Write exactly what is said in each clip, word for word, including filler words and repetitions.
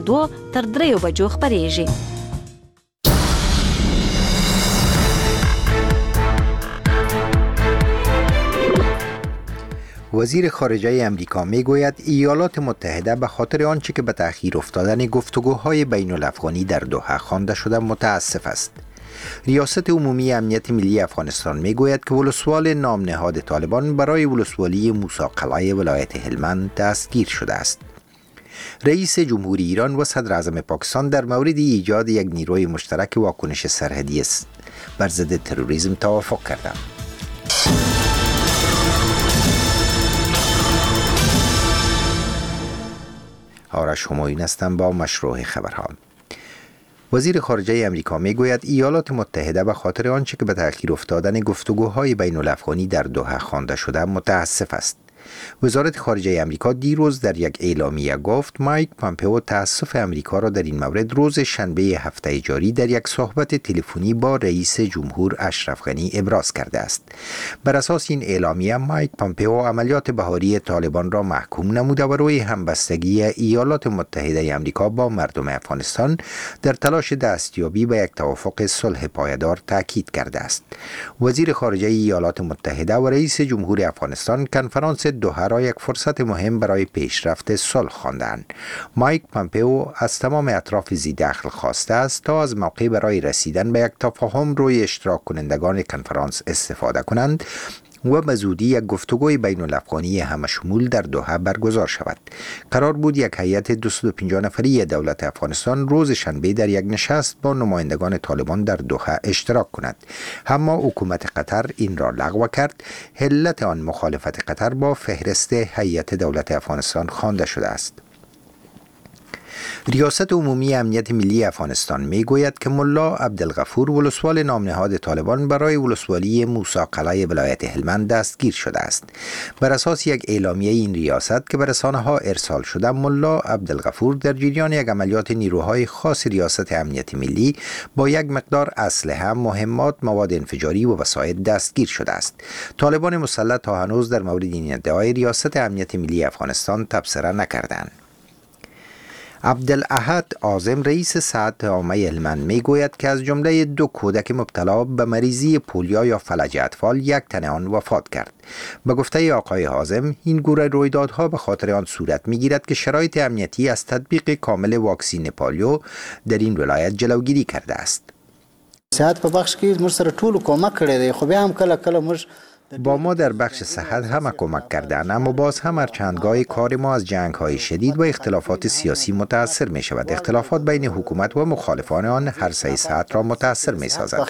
دوه تر دریو بجو خبریږي. وزیر خارجه امریکا میگوید ایالات متحده به خاطر آنچه که به تأخیر افتادن گفتگوهای بین الافغانی در دوحه خوانده شده متاسف است. ریاست عمومی امنیت ملی افغانستان میگوید که ولسوال نام نهاد طالبان برای ولسوالی موسی قلعه ولایت هلمند دستگیر شده است. رئیس جمهوری ایران و صدر اعظم پاکستان در مورد ایجاد یک نیروی مشترک واکنش سرحدی بر ضد تروریسم توافق کردند. آرش همایون هستم با مشروع خبرها. وزیر خارجه امریکا میگوید ایالات متحده به خاطر آنچه که به تأخیر افتادن گفتگوهای بین الافغانی در دوحه خوانده شده متاسف است. وزارت خارجه امریکا دیروز در یک اعلامیه گفت مایک پامپئو تأسف امریکا را در این مورد روز شنبه هفته جاری در یک صحبت تلفنی با رئیس جمهور اشرف غنی ابراز کرده است. بر اساس این اعلامیه مایک پامپئو عملیات بهاری طالبان را محکوم نموده و روی همبستگی ایالات متحده امریکا با مردم افغانستان در تلاش دستیابی به یک توافق صلح پایدار تاکید کرده است. وزیر خارجه ایالات متحده و رئیس جمهور افغانستان کنفرانس دوحه را یک فرصت مهم برای پیشرفت صلح خواندند. مایک پامپئو از تمام اطراف ذی‌دخل خواسته است تا از موقع برای رسیدن به یک تفاهم روی اشتراک کنندگان کنفرانس استفاده کنند و به زودی یک گفتگوی بین الافغانی همشمول در دوحه برگزار شود. قرار بود یک هیئت دویست و پنجاه نفری دولت افغانستان روز شنبه در یک نشست با نمایندگان طالبان در دوحه اشتراک کند، اما حکومت قطر این را لغو کرد. علت آن مخالفت قطر با فهرست هیئت دولت افغانستان خوانده شده است. ریاست عمومی امنیت ملی افغانستان میگوید که ملا عبدالغفور ولسوال نام نهاد طالبان برای ولسوالی موسی قلعه ولایت هلمند دستگیر شده است. بر اساس یک اعلامیه این ریاست که به رسانه‌ها ارسال شده، ملا عبدالغفور در جریان یک عملیات نیروهای خاص ریاست امنیت ملی با یک مقدار اسلحه، مهمات، مواد انفجاری و وسایل دستگیر شده است. طالبان مسلط تا هنوز در مورد این ادعای ریاست امنیت ملی افغانستان تبصره نکردند. عبدالاحد عاظم رئیس سعد عامه هلمند میگوید که از جمله دو کودک مبتلا به مریضی پولیو یا فلج اطفال یک تن آن وفات کرد. به گفته آقای عاظم این گونه رویدادها به خاطر آن صورت میگیرد که شرایط امنیتی از تطبیق کامل واکسین پولیو در این ولایت جلوگیری کرده است. صحت په بخش کې موږ سره ټول کومک کړی دی، خو بیا هم کله کله موږ با ما در بخش صحت همه کمک کردند، اما باز هم هر چندگاه کار ما از جنگ های شدید و اختلافات سیاسی متاثر می شود. اختلافات بین حکومت و مخالفان آن هر سه صحت را متاثر می سازد.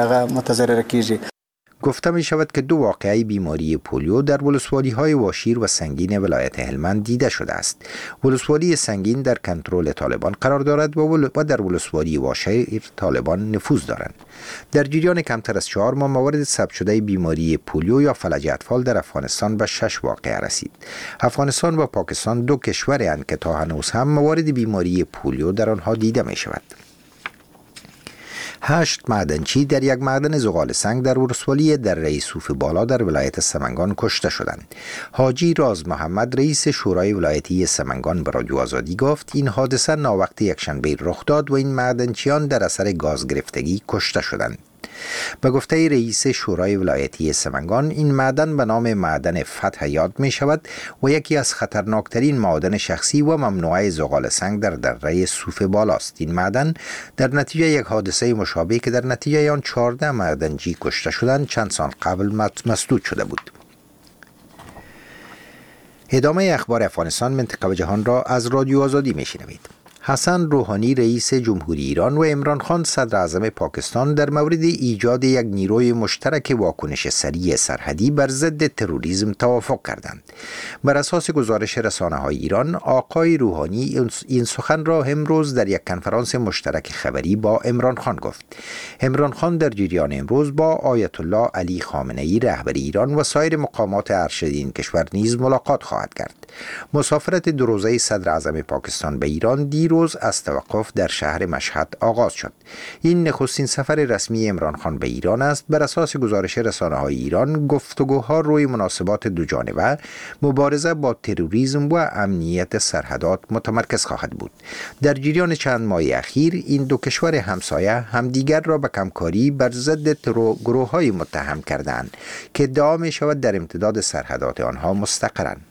گفته می شود که دو واقعه بیماری پولیو در ولسوالی های واشیر و سنگین ولایت هلمند دیده شده است. ولسوالی سنگین در کنترل طالبان قرار دارد و در ولسوالی واشیر طالبان نفوذ دارند. در جریان کمتر از چهار ماه موارد ثبت شده بیماری پولیو یا فلج اطفال در افغانستان به شش واقعه رسید. افغانستان و پاکستان دو کشورند که تا هنوز هم موارد بیماری پولیو در آنها دیده می شود. هشت معدنچی در یک معدن زغال سنگ در ولسوالی دره صوف بالا در ولایت سمنگان کشته شدند. حاجی راز محمد رئیس شورای ولایتی سمنگان به رادیو آزادی گفت این حادثه ناوقت یکشنبه رخ داد و این معدنچیان در اثر گاز گرفتگی کشته شدند. به گفته رئیس شورای ولایتی سمنگان این معدن به نام معدن فتح یاد می شود و یکی از خطرناکترین معادن شخصی و ممنوعه زغال سنگ در دره صوف بالاست. این معدن در نتیجه یک حادثه مشابه که در نتیجه آن چهارده معدنچی کشته شدند چند سال قبل مسدود شده بود. ادامه اخبار افغانستان، منطقه و جهان را از رادیو آزادی می شنوید. حسن روحانی رئیس جمهوری ایران و عمران خان صدر اعظم پاکستان در مورد ایجاد یک نیروی مشترک واکنش سریع سرحدی بر ضد تروریسم توافق کردند. بر اساس گزارش رسانه‌های ایران، آقای روحانی این سخن را امروز در یک کنفرانس مشترک خبری با عمران خان گفت. عمران خان در جریان امروز با آیت الله علی خامنه‌ای رهبر ایران و سایر مقامات ارشد این کشور نیز ملاقات خواهد کرد. مسافرت دو روزه صدر اعظم پاکستان به ایران دیروز دیروز از توقف در شهر مشهد آغاز شد. این نخستین سفر رسمی عمران خان به ایران است. بر اساس گزارش رسانه‌های ایران، گفتگوها روی مناسبات دوجانبه، مبارزه با تروریسم و امنیت سرحدات متمرکز خواهد بود. در جریان چند ماه اخیر این دو کشور همسایه همدیگر را به کمکاری بر ضد گروه‌های متهم کردند که ادعا می‌شود در امتداد سرحدات آنها مستقرند.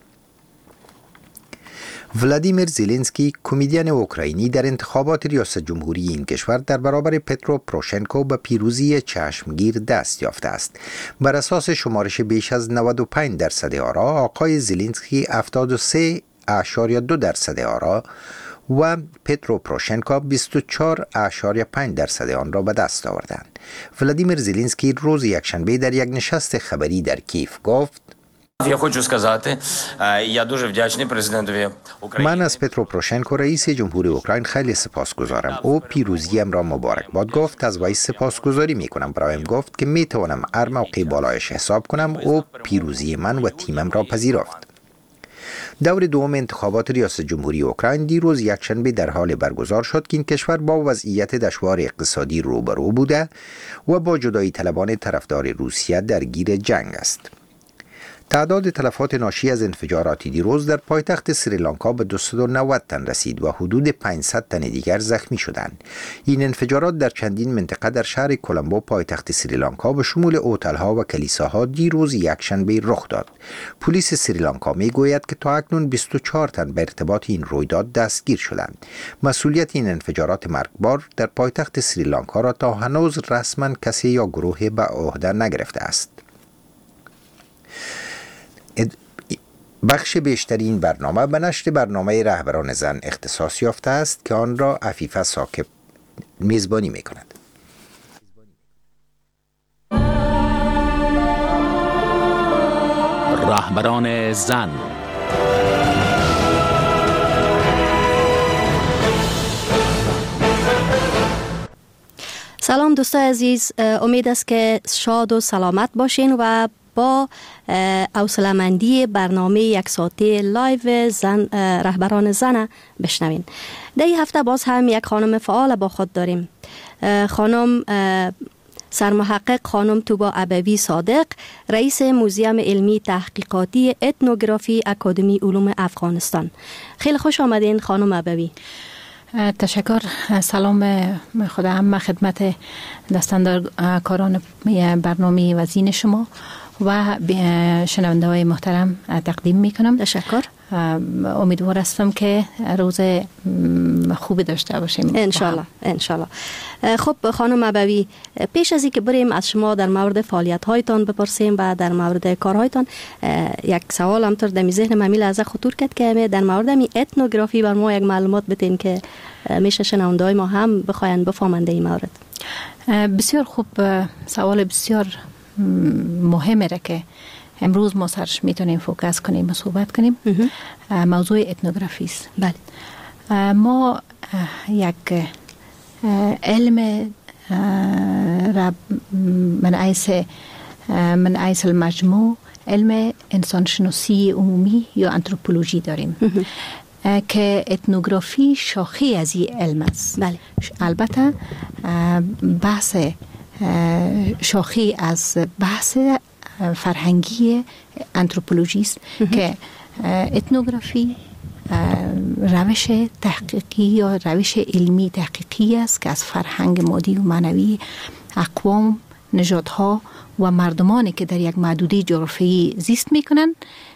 ولادیمیر زلنسکی، کمدین اوکراینی، در انتخابات ریاست جمهوری این کشور در برابر پترو پروشنکو به پیروزی چشمگیر دست یافته است. بر اساس شمارش بیش از نود و پنج درصد آرا، آقای زلنسکی هفتاد و سه اشاریه دو درصد آرا و پترو پروشنکو بیست و چهار اشاریه پنج درصد آن را به دست آوردند. ولادیمیر زلنسکی روز یکشنبه در یک نشست خبری در کیف گفت: Я хочу сказати, я дуже вдячний президентові України. من از پترو پروشنکو رئیس جمهوری اوکراین خیلی سپاسگزارم. او پیروزیم را مبارکباد گفت. از وی سپاسگزاری می کنم. برایم گفت که می توانم هر موقع بالایش حساب کنم. او پیروزی من و تیمم را پذیرفت. دور دوم انتخابات ریاست جمهوری اوکراین دیروز یکشنبه در حال برگزار شد که این کشور با وضعیت دشوار اقتصادی روبرو بوده و با جدایی طلبان طرفدار روسیه درگیر جنگ است. تعداد تلفات ناشی از انفجارات دیروز در پایتخت سریلانکا به دویست و نود تن رسید و حدود پانصد تن دیگر زخمی شدند. این انفجارات در چندین منطقه در شهر کولمبو پایتخت سریلانکا به شمول هتل‌ها و کلیساها دیروز یکشنبه رخ داد. پلیس سریلانکا میگوید که تا اکنون بیست و چهار تن به ارتباط این رویداد دستگیر شدند. مسئولیت این انفجارات مرگبار در پایتخت سریلانکا را تا هنوز رسما کسی یا گروهی به عهده نگرفته است. بخش بیشتری این برنامه به نشر برنامه رهبران زن اختصاص یافته است که آن را عفیفه ثاقب میزبانی می کند. رهبران زن. سلام دوستای عزیز، امید است که شاد و سلامت باشین و با حوصله‌مندی برنامه یک ساعته لایو زن رهبران زن بشنوین. در این هفته باز هم یک خانم فعال با خود داریم. خانم سرمحقق خانم توبا ابوی صادق، رئیس موزیم علمی تحقیقاتی اتنوگرافی اکادمی علوم افغانستان. خیلی خوش آمدین خانم ابوی. تشکر. سلام خدا هم خدمت دستاندارکاران برنامه وزین شما و شنونده های محترم تقدیم می کنم. تشکر. امیدوار هستم که روز خوبی داشته باشیم انشالله انشالله. خب خانم ابوی، پیش از اینکه بریم از شما در مورد فعالیت هایتان بپرسیم و در مورد کارهایتان، یک سوال هم در می ذهن من لحظه خطور کرد که در مورد می اتنوگرافی بر ما یک معلومات بتین که میشه شنونده های ما هم بخواین بفهمند این مورد. بسیار خوب، سوال بسیار مهمه را که امروز ما سرش میتونیم فوکس کنیم و صحبت کنیم. موضوع اتنوگرافی است. بله. ما یک علم را من حیث من حیث المجموع علم انسانشناسی عمومی یا آنتروپولوژی داریم که اتنوگرافی شاخه از این علم است. بله. البته بحث شاخه از بحث فرهنگی آنتروپولوژی است که اتنوگرافی روش تحقیقی یا روش علمی تحقیقی است که از فرهنگ مادی و معنوی اقوام، نژادها و مردمانی که در یک محدوده جغرافیایی زیست میکنند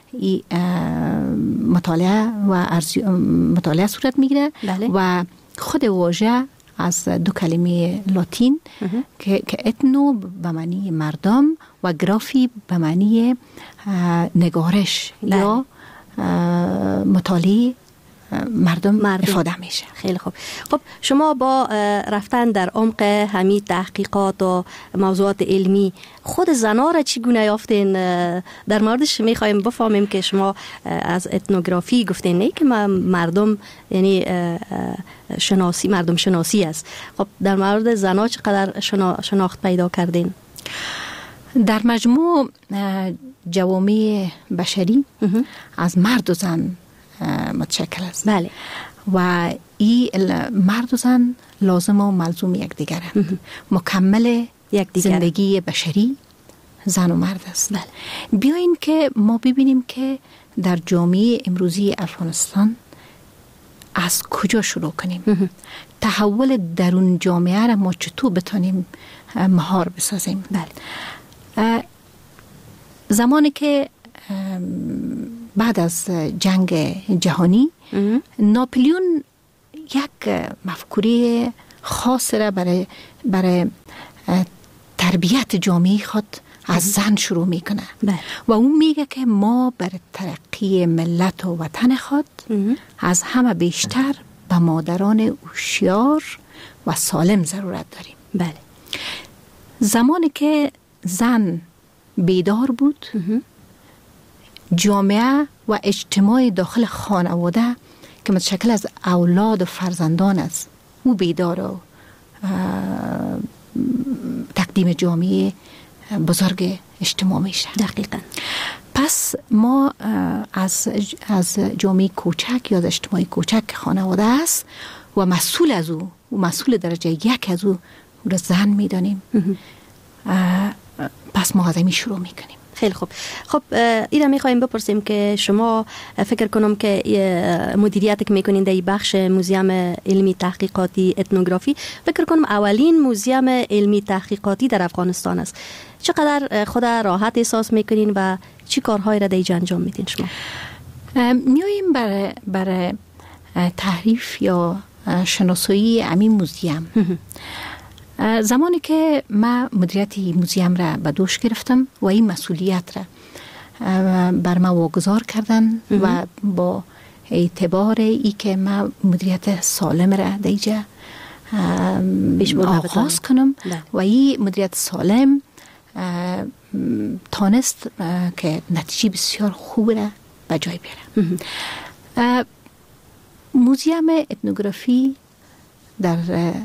مطالعه و مطالعه صورت میگیره. بله. و خود واژه از دو کلمه لاتین که اتنو به معنی مردم و گرافی به معنی نگارش. بله. یا مطالعه مردم, مردم افاده میشه. خیلی خوب. خب شما با رفتن در عمق همین تحقیقات و موضوعات علمی خود زنا را چگونه یافتین؟ در موردش میخوایم بفهمیم که شما از اتنوگرافی گفتین نه که مردم یعنی شناسی مردم شناسی است. خب در مورد زنا چقدر شناخت پیدا کردین؟ در مجموع جوامع بشری از مرد و زن متشکل است. بله. و این مرد و زن لازم و ملزوم یک دیگرند، مکمل یک زندگی بشری زن و مرد است. بله. بیاین که ما ببینیم که در جامعه امروزی افغانستان از کجا شروع کنیم، تحول درون جامعه را ما چطور بتونیم مهار بسازیم. بله. زمانی که بعد از جنگ جهانی ناپلیون یک مفکوره خاص را برای برای تربیت جامعه خود از زن شروع میکنه و اون میگه که ما برای ترقی ملت و وطن خود از همه بیشتر به مادران هوشیار و سالم ضرورت داریم. بله. زمانی که زن بیدار بود، جامعه و اجتماع داخل خانواده که متشکل از اولاد و فرزندان است، او بیدار و تقدیم جامعه بزرگ اجتماع میشه. دقیقاً. پس ما از از جامعه کوچک یا از اجتماع کوچک خانواده است و مسئول از او و مسئول درجه یک از او رو زن میدانیم. پس ما از این شروع میکنیم. خیلی خوب. خب اینا میخوایم بپرسیم که شما فکر کنم که مدیریت که میکنین در این بخش موزیم علمی تحقیقاتی اتنوگرافی، فکر کنم اولین موزیم علمی تحقیقاتی در افغانستان است. چقدر خود راحت احساس میکنین و چی کارهایی را در اینجا انجام میدین شما؟ میاییم برای برای تعریف یا شناسایی همین موزیم. زمانی که من مدیریت موزیم را به دوش گرفتم و این مسئولیت را بر ما واگذار کردن و با اعتبار ای که من مدیریت سالم را دیجا آغاز کنم و این مدیریت سالم تانست که نتیجه بسیار خوب را به جای بیاره. موزیم اتنوگرافی در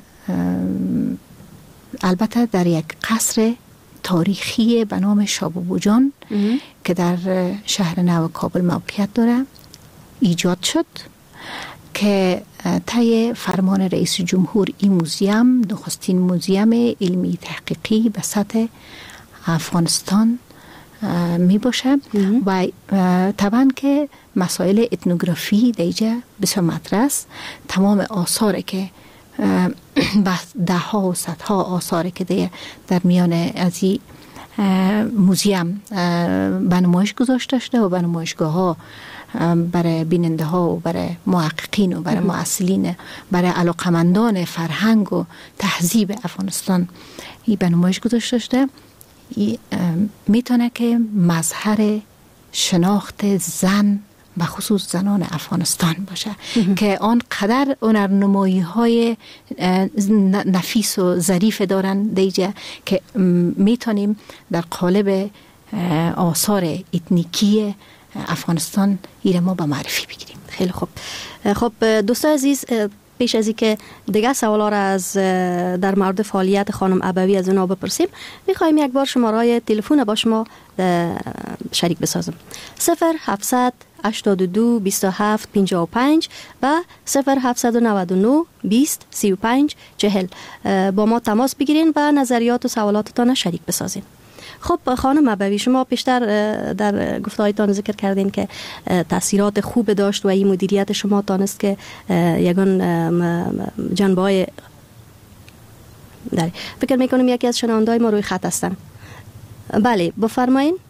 البته در یک قصر تاریخی به نام شاه بابو جان که در شهر نو کابل موقعیت داره ایجاد شد که طی فرمان رئیس جمهور این موزیم نخستین موزیم علمی تحقیقی به سطح افغانستان می باشه و طبعا که مسائل اتنوگرافی دیجا بسیار مطرح است. تمام آثاری که ده ها و صد ها آثاری که در میان از این موزیم به نمایش گذاشته شده و به نمایشگاه ها برای بیننده ها و برای محققین و برای معسلین، برای علاقمندان فرهنگ و تهذیب افغانستان این به نمایش گذاشته شده. میتونه که مظهر شناخت زن به خصوص زنان افغانستان باشه که آنقدر هنرنمایی های نفیس و ظریف دارن دیجا که میتونیم در قالب آثار اتنیکی افغانستان ایره ما به معرفی بگیریم. خیلی خوب. خب دوستان عزیز، پیش از اینکه دیگه سوالا را از در مورد فعالیت خانم ابوی از اونا بپرسیم، میخوایم یک بار شماره تلفن با شما شریک بسازم. صفر هفتصد هشتاد و دو بیست و هفت پنجاه و پنج و صفر هفتصد و نود و نه بیست سی و پنج چهل با ما تماس بگیرین و نظریات و سوالاتتان شریک بسازین. خب خانم ابوی، شما پیشتر در گفتهایتان ذکر کردین که تاثیرات خوب داشت و این مدیریت شما تانست که یگان جنبه‌های داره. فکر میکنم یکی از شنونده‌های ما روی خط هستن. بله بفرمایین.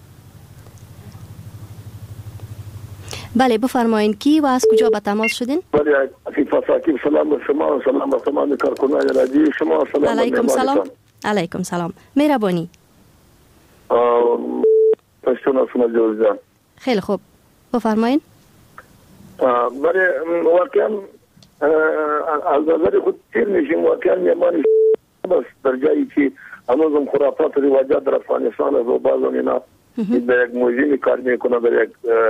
بله بفرمایین، کی و از کجا به تماس شدین؟ بله عفیفه ساکب، سلام به شما و سلام به تمام کارکنان رادیو شما. سلام علیکم سلام. علیکم سلام. مهربانی. پشتون اسم جوزجان. خیلی خوب بفرمایین. بله واقعا از نظر خود تیر میشیم، واقعا میمانی بس در جایی که هنوزم خرافات و رواجات در افغانستان از و بعض اینا در یک موزیمی کار میکنه، در یک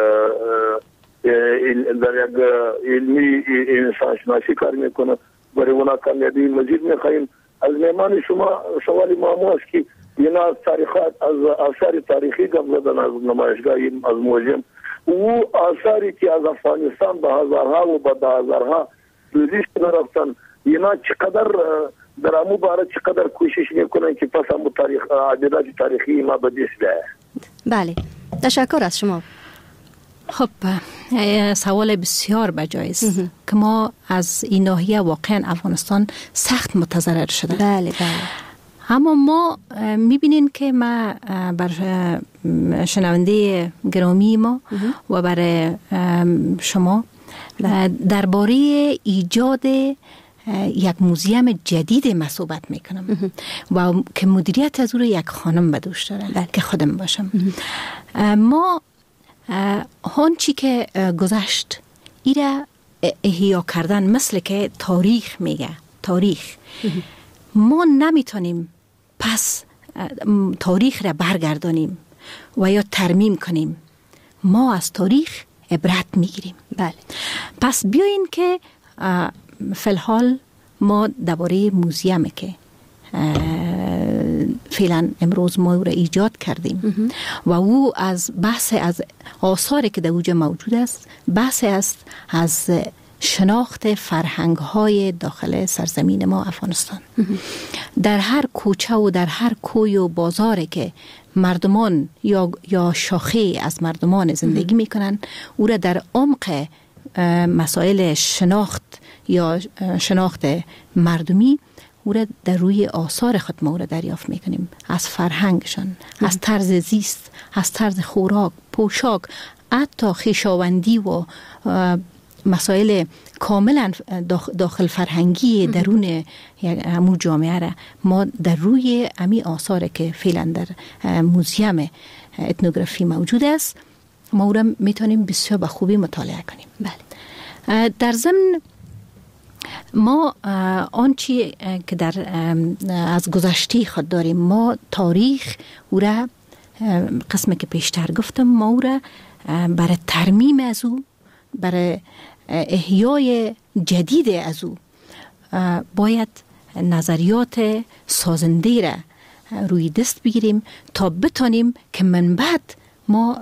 در یک علمی انسان شناسی کار میکنه. برای اونا کامیابی مزید میخواهیم. از میمان شما سوال ما است که اینا از تاریخات از آثار تاریخی گپ زدن از نمایشگاه از موزیم و آثاری که از افغانستان به هزارها و به ده هزارها دوزیش رفتن. اینا چقدر در امو باره چقدر کوشش میکنن که پس امو تاریخ عدالت تاریخی ما به دست بیاید. بله، تشکر از شما. خب سوال بسیار بجای است که ما از این ناحیه واقعا افغانستان سخت متضرر شده. بله بله. اما ما میبینین که ما بر شنونده گرامی ما و برای شما درباره ایجاد یک موزیم جدید ما صحبت میکنم و که مدیریت از او یک خانم به دوش داره. بله. که خودم باشم. ما هون چی که گذشت ایره احیا کردن مثل که تاریخ میگه تاریخ ما نمیتونیم پس تاریخ را برگردانیم و یا ترمیم کنیم. ما از تاریخ عبرت میگیریم. بله. پس بیاین که فلحال ما درباره موزیمی که فعلا امروز ما او را ایجاد کردیم و او از بحث از آثاری که در اوجه موجود است، بحث است از شناخت فرهنگ های داخل سرزمین ما افغانستان. در هر کوچه و در هر کوی و بازاری که مردمان یا یا شاخه از مردمان زندگی میکنن، او را در عمق مسائل شناخت یا شناخت مردمی او را در روی آثار خود ما او را دریافت میکنیم. از فرهنگشان، از طرز زیست، از طرز خوراک، پوشاک، حتی خویشاوندی و مسائل کاملا داخل فرهنگی درون همون جامعه را ما در روی امی آثار که فعلا در موزیم اتنوگرافی موجود است ما او را میتونیم بسیار به خوبی مطالعه کنیم. بله. در ضمن ما آنچه که در از گذشته خود داریم، ما تاریخ او را قسمی که پیشتر گفتم ما او را برای ترمیم از او، برای احیای جدید از او باید نظریات سازنده را روی دست بگیریم تا بتانیم که من بعد ما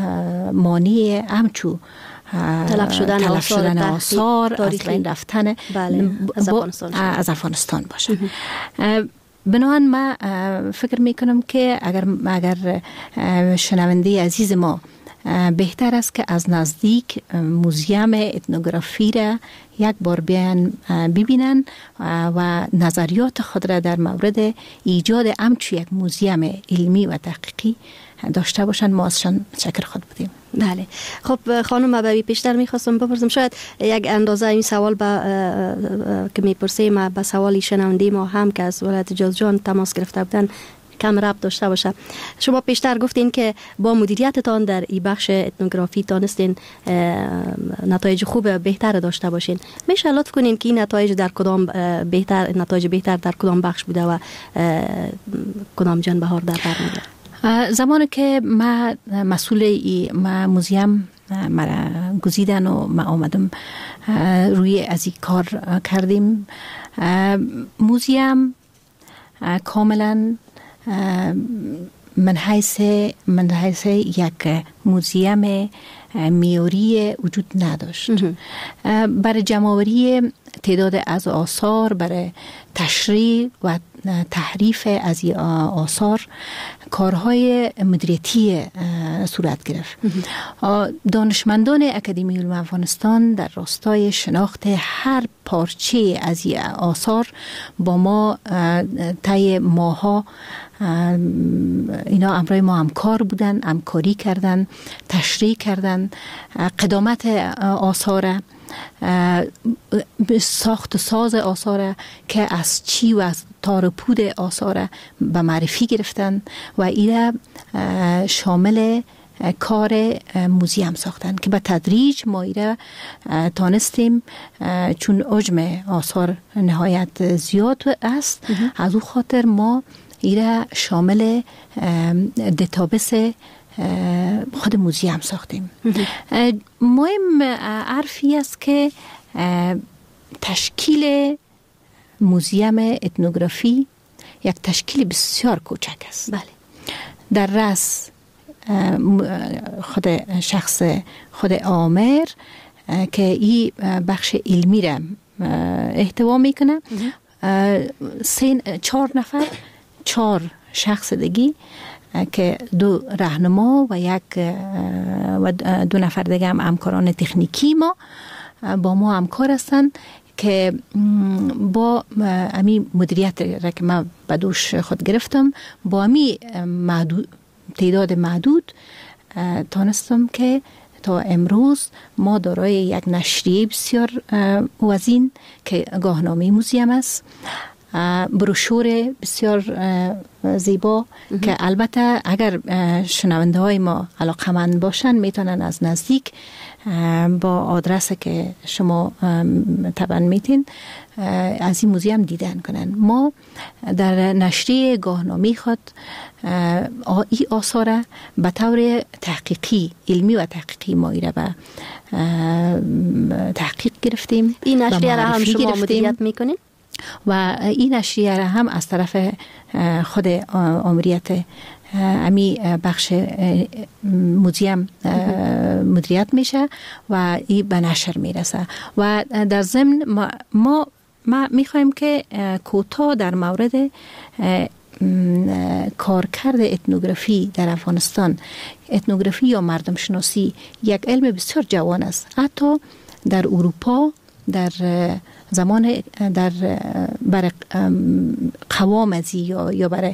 مانع همچو تلف شدن, تلف شدن آثار تاریخی. از بین رفتن بله. از افغانستان, از افغانستان باشه. بنابراین ما فکر میکنم که اگر اگر شنونده عزیز ما بهتر است که از نزدیک موزیم اتنوگرافی را یک بار بیان ببینن و نظریات خود را در مورد ایجاد همچون یک موزیم علمی و تحقیقی داشته باشن. ما ازشان شکر خود بودیم. بله. خب خانم ابوی پیشتر میخواستم بپرسم، شاید یک اندازه این سوال با که میپرسیم به سوالی شنونده ما هم که از ولایت جوزجان تماس گرفته بودن کم ربط داشته باشه. شما پیشتر گفتین که با مدیریتتان در این بخش اتنوگرافی تانستین نتایج خوب بهتر داشته باشین. میشه لطف کنین که این نتایج در کدام بهتر نتایج بهتر در کدام بخش بوده و کدام جنبه ها در بر میگیره؟ زمانی که ما مسئول ما موزیم مرا گزیدن و ما آمدم روی از این کار کردیم، موزیم کاملا من حیث من حیث یک موزیم میوری وجود نداشت. برای جمع‌آوری تعداد از آثار، برای تشریح و تحریف از این آثار کارهای مدیریتی صورت گرفت. دانشمندان اکادمی علوم افغانستان در راستای شناخت هر پارچه از این آثار با ما طی ماها اینا امرای ما همکار بودن، همکاری کردن، تشریح کردن قدامت آثار، ساخت و ساز آثار که از چی و از تار و پود آثار به معرفی گرفتن و ایره شامل کار موزیم ساختن که به تدریج ما ایره تانستیم، چون حجم آثار نهایت زیاد است، از او خاطر ما ایره شامل دیتابیس خود موزیم ساختیم. مهم عرفی است که تشکیل موزیم اتنوگرافی یک تشکیل بسیار کوچک است. بله. در رأس خود شخص خود آمر که این بخش علمی را احتوا میکنه. سه چهار نفر چهار شخص دیگه که دو راهنما و یک و دو نفر دیگه هم همکاران تکنیکی ما با ما همکار هستند که با امی مدیریت را که من به دوش خود گرفتم با امی محدود تعداد محدود تانستم که تا امروز ما دارای یک نشریه بسیار وزین که گاهنامه موزیم است، بروشور بسیار زیبا که البته اگر شنونده های ما علاقمند باشن میتونن از نزدیک با آدرس که شما طبعا میتین از این موزیم دیدن کنن. ما در نشریه گاهنامه خود ای آثار به طور تحقیقی علمی و تحقیقی ما ایره به تحقیق گرفتیم. این نشریه را هم شما مدیریت میکنین؟ و این نشریه را هم از طرف خود آمریت امی بخش موزیم مدیریت میشه و این به نشر میرسه. و در ضمن ما, ما, ما میخوایم که کوتاه در مورد کارکرد اتنوگرافی در افغانستان، اتنوگرافی یا مردم شناسی یک علم بسیار جوان است. حتی در اروپا در زمان در برای قوام ازی یا یا برای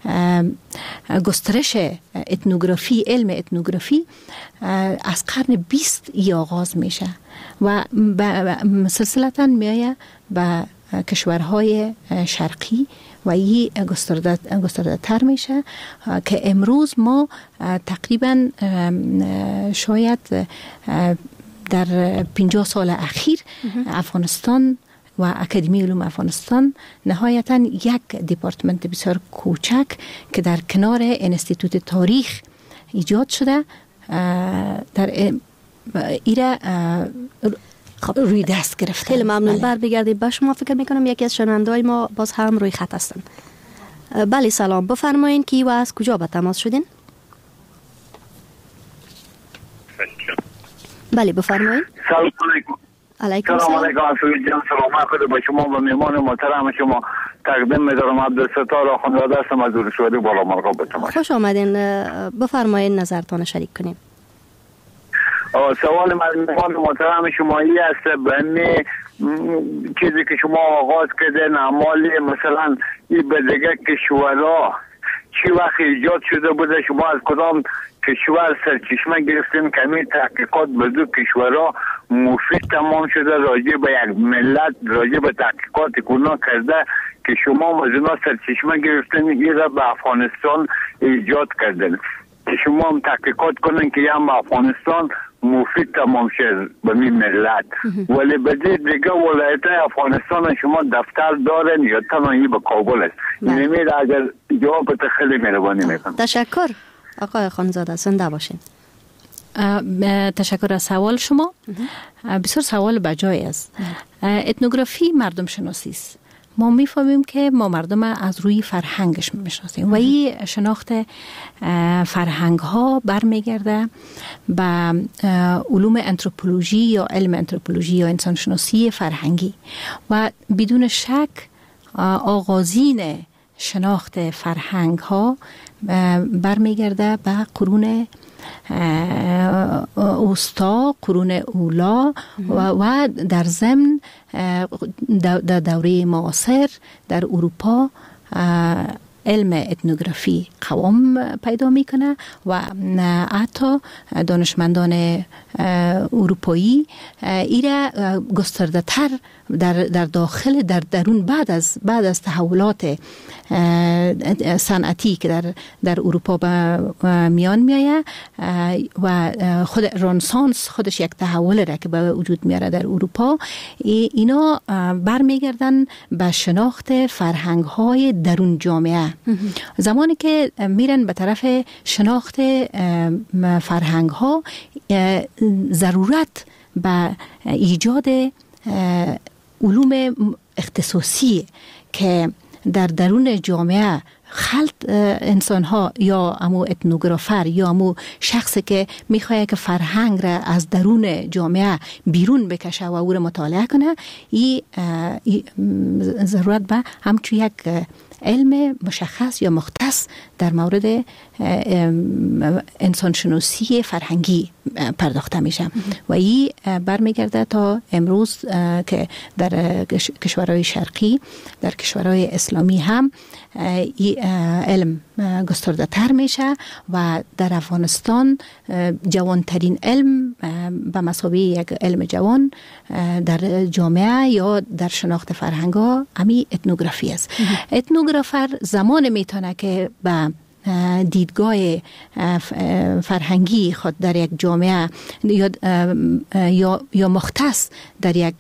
گسترش اتنوگرافی، علم اتنوگرافی از قرن بیست ای آغاز میشه و سلسلتاً میایه به کشورهای شرقی و این گسترده گسترده تر میشه که امروز ما تقریبا شاید در پنجاه سال اخیر افغانستان و اکادمی علوم افغانستان نهایتا یک دیپارتمنت بسیار کوچک که در کنار انستیتوت تاریخ ایجاد شده در ایره روی دست گرفته. خیلی ممنون. بر بگردید به شما. فکر میکنم یکی از شنونده‌های ما باز هم روی خط هستن. بله سلام، بفرمایین کی و از کجا به تماس شدین؟ بله بفرمایید. سلام علیکم. علیکم سلام علیکم. سلام خود با شما و مهمان محترم شما تقدیم می‌دارم. عبدالستار آخوندزاده هستم از اورشواری بالا مرغاب به تماس. خوش آمدین. بفرمایید نظرتان شریک کنیم. سوال مهمان محترم شما این است به چیزی که شما آغاز کردین اعمال مثلا این به دیگه کشورها چی وقت ایجاد شده بوده؟ شما از کدام کشور سرچشمه گرفتین که همین تحقیقات به دو کشورها مفید تمام شده راجع به یک ملت، راجع به تحقیقات کنا کرده که شما از اونا سرچشمه گرفتین این را به افغانستان ایجاد کردین که شما هم تحقیقات کنین که هم افغانستان مفید تمام شد به می ملت. ولی به دیگه ولایت افغانستان شما دفتر دارن یا تنهایی به کابل است؟ نمید اگر جواب خیلی مهربانی میکنم. تشکر آقای آخوندزاده، زنده باشین. تشکر از سوال شما. بسیار سوال بجای است. اتنوگرافی مردم شناسی است. ما میفهمیم که ما مردم از روی فرهنگش میشناسیم و این شناخت فرهنگ ها برمیگرده به علوم انتروپولوژی یا علم انتروپولوژی یا انسان شناسی فرهنگی و بدون شک آغازین شناخت فرهنگ ها برمیگرده به قرون اوستا، قرون اولا و در ضمن در دوره معاصر در اروپا علم اتنوگرافی قوام پیدا میکنه و حتی دانشمندان اروپایی ایره گسترده تر در در داخل در درون بعد از بعد از تحولات صنعتی که در در اروپا به میان میایه و خود رنسانس خودش یک تحول را که به وجود میاره در اروپا، اینا برمیگردن به شناخت فرهنگ های درون جامعه. زمانی که میرن به طرف شناخت فرهنگ ها، ضرورت به ایجاد علوم اختصاصی که در درون جامعه خلط انسان ها یا امو اتنوگرافر یا امو شخصی که میخواه که فرهنگ را از درون جامعه بیرون بکشه و او را مطالعه کنه، این ضرورت به همچون یک علم مشخص یا مختص در مورد انسانشناسی فرهنگی پرداخته میشه و این برمیگرده تا امروز که در کشورهای شرقی، در کشورهای اسلامی هم این علم گسترده تر میشه و در افغانستان جوانترین علم به مثابه یک علم جوان در جامعه یا در شناخت فرهنگ ها امی اتنوگرافی است. اتنوگرافر زمان میتونه که به دیدگاه فرهنگی خود در یک جامعه یا یا یا مختص در یک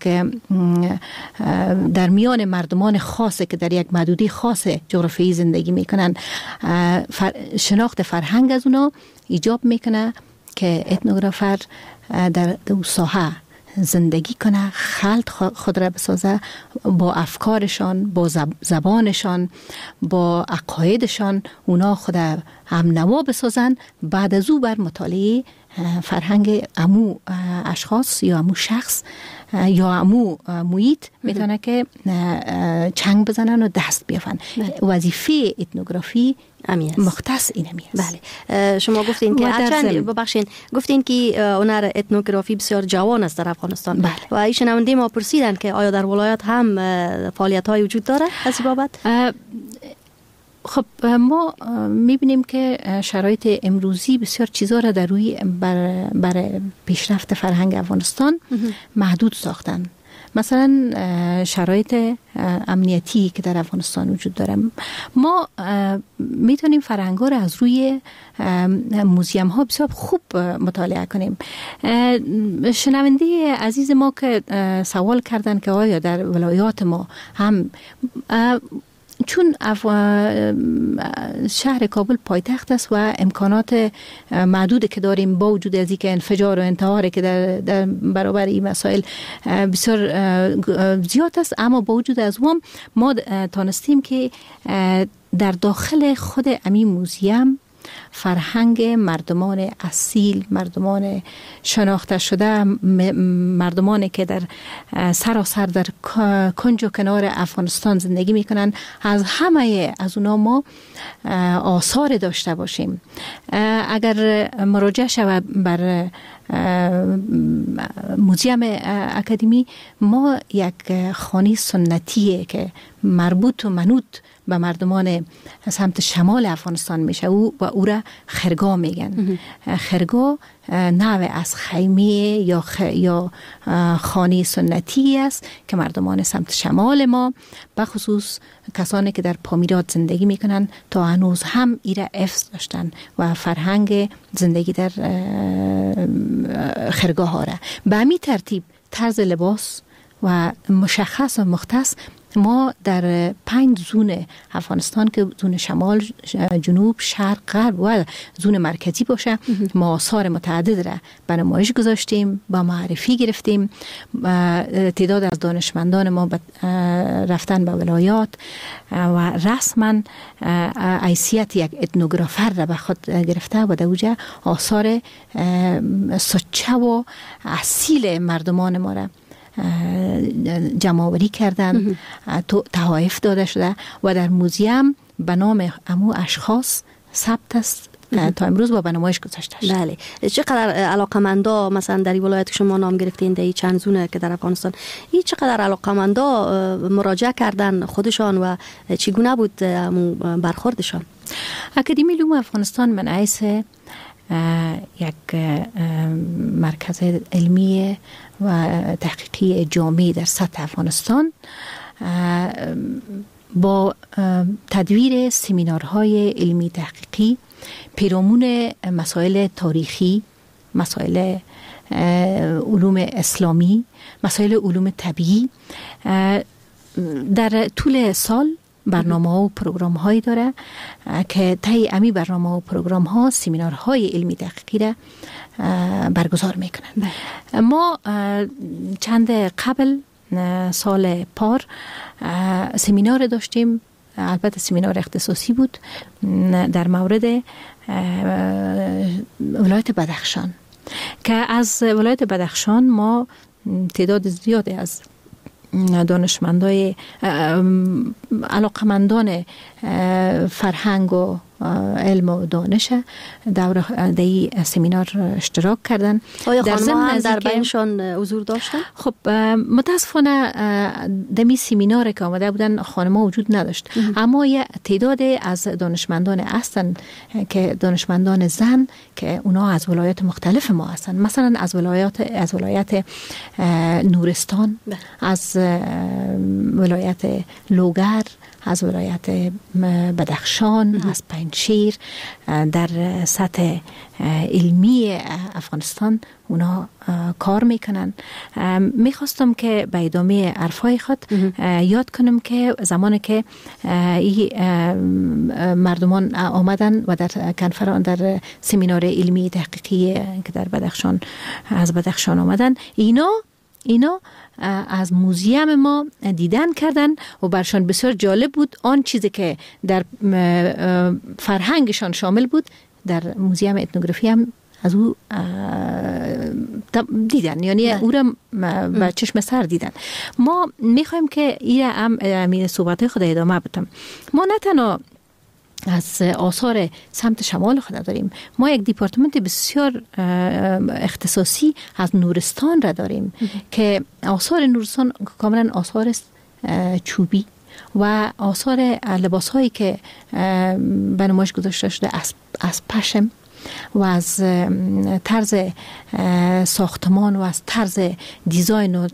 در میان مردمان خاصه که در یک محدوده خاص جغرافیایی زندگی میکنن شناخت فرهنگ از اونا ایجاب میکنه که اتنوگرافر در دو ساحه زندگی کنه، خلط خود را بسازه با افکارشان، با زبانشان، با عقایدشان، اونا خود هم نوا بسازن. بعد از او بر مطالعه فرهنگ امو اشخاص یا امو شخص یا امو محیط میتونه که چنگ بزنن و دست بیافن. وظیفه اتنوگرافی مختص این همی است. بله. شما گفتین که هرچند ببخشین گفتین که هنر اتنوگرافی بسیار جوان است در افغانستان. بله. و این شنونده ما پرسیدن که آیا در ولایات هم فعالیت های وجود داره از این بابت؟ خب ما میبینیم که شرایط امروزی بسیار چیزا را در روی بر, بر پیشرفت فرهنگ افغانستان محدود ساختن. مثلا شرایط امنیتی که در افغانستان وجود داره، ما میتونیم فرهنگ ها را از روی موزیم ها بسیار خوب مطالعه کنیم. شنونده عزیز ما که سوال کردن که آیا در ولایات ما هم، چون شهر کابل پایتخت است و امکانات محدودی که داریم با وجود از اینکه انفجار و انتحاری که در, در برابر این مسائل بسیار زیاد است، اما با وجود از اون ما تانستیم که در داخل خود امین موزیم فرهنگ مردمان اصیل، مردمان شناخته شده، مردمانی که در سراسر در کنج و کنار افغانستان زندگی میکنن، از همه از اونا ما آثار داشته باشیم. اگر مراجعه شود بر موزیم اکادمی، ما یک خانه سنتیه که مربوط و منوط به مردمان سمت شمال افغانستان میشه و او را خرگاه میگن. خرگاه نوع از خیمه یا خ... یا خانه سنتی است که مردمان سمت شمال ما، به خصوص کسانی که در پامیرات زندگی میکنن، تا هنوز هم ایره افس داشتن و فرهنگ زندگی در خرگاه ها را به همین ترتیب طرز لباس و مشخص و مختص ما در پنج زون افغانستان که زون شمال، جنوب، شرق، غرب و زون مرکزی باشه، ما آثار متعدد را به نمایش گذاشتیم، با معرفی گرفتیم. تعداد از دانشمندان ما رفتن به ولایات و رسما حیثیت یک اتنوگرافر را به خود گرفته و در اوجه آثار سچه و اصیل مردمان ما را جمع‌آوری کردن، تحائف داده شده و در موزیم به نام امو اشخاص ثبت است تا امروز با نمایش گذاشته شده. بله. چقدر علاقمندا مثلا در ولایت شما نام گرفتین در چند زونه که در افغانستان، این چقدر علاقمندا مراجعه کردن خودشان و چگونه بود برخوردشان؟ اکادمی علوم افغانستان من حیث یک مرکز علمی و تحقیقی جامعی در سطح افغانستان با تدویر سمینارهای علمی تحقیقی پیرامون مسائل تاریخی، مسائل علوم اسلامی، مسائل علوم طبیعی در طول سال برنامه ها و پروگرام هایی داره که طی امی برنامه ها و پروگرام ها سمینارهای علمی تحقیقی را برگزار میکنن. ما چند قبل سال پار سمینار داشتیم البته سمینار اختصاصی بود در مورد ولایت بدخشان که از ولایت بدخشان ما تعداد زیادی از دانشمندای علاقمندان فرهنگ و علم و دانش در دی سمینار اشتراک کردن. آیا خانم‌ها هم در بینشان حضور داشتن؟ خب متاسفانه دمی سمینار که آمده بودن خانم‌ها وجود نداشت، اما یه تعداد از دانشمندان هستن که دانشمندان زن که اونا از ولایات مختلف ما هستن، مثلا از ولایات از ولایت نورستان، از ولایت لوگر، از ولایت بدخشان، از پنجشیر. در سطح علمی افغانستان اونا کار میکنن. میخواستم که به ادامه حرفای خود یاد کنم که زمانی که این مردمان آمدن و در کنفرانس در سمینار علمی تحقیقی که در بدخشان از بدخشان آمدن، اینا اینا از موزیم ما دیدن کردن و برشان بسیار جالب بود. آن چیزی که در فرهنگشان شامل بود در موزیم اتنوگرافی هم از او دیدن، یعنی او را با چشم سر دیدن. ما میخوایم که این هم صحبت خود ادامه بدم. ما نه تنها از آثار سمت شمال خود داریم، ما یک دیپارتمنت بسیار اختصاصی از نورستان را داریم که آثار نورستان کاملا آثار چوبی و آثار لباس هایی که به نمایش گذاشته شده از پشم و از طرز ساختمان و از طرز دیزاین و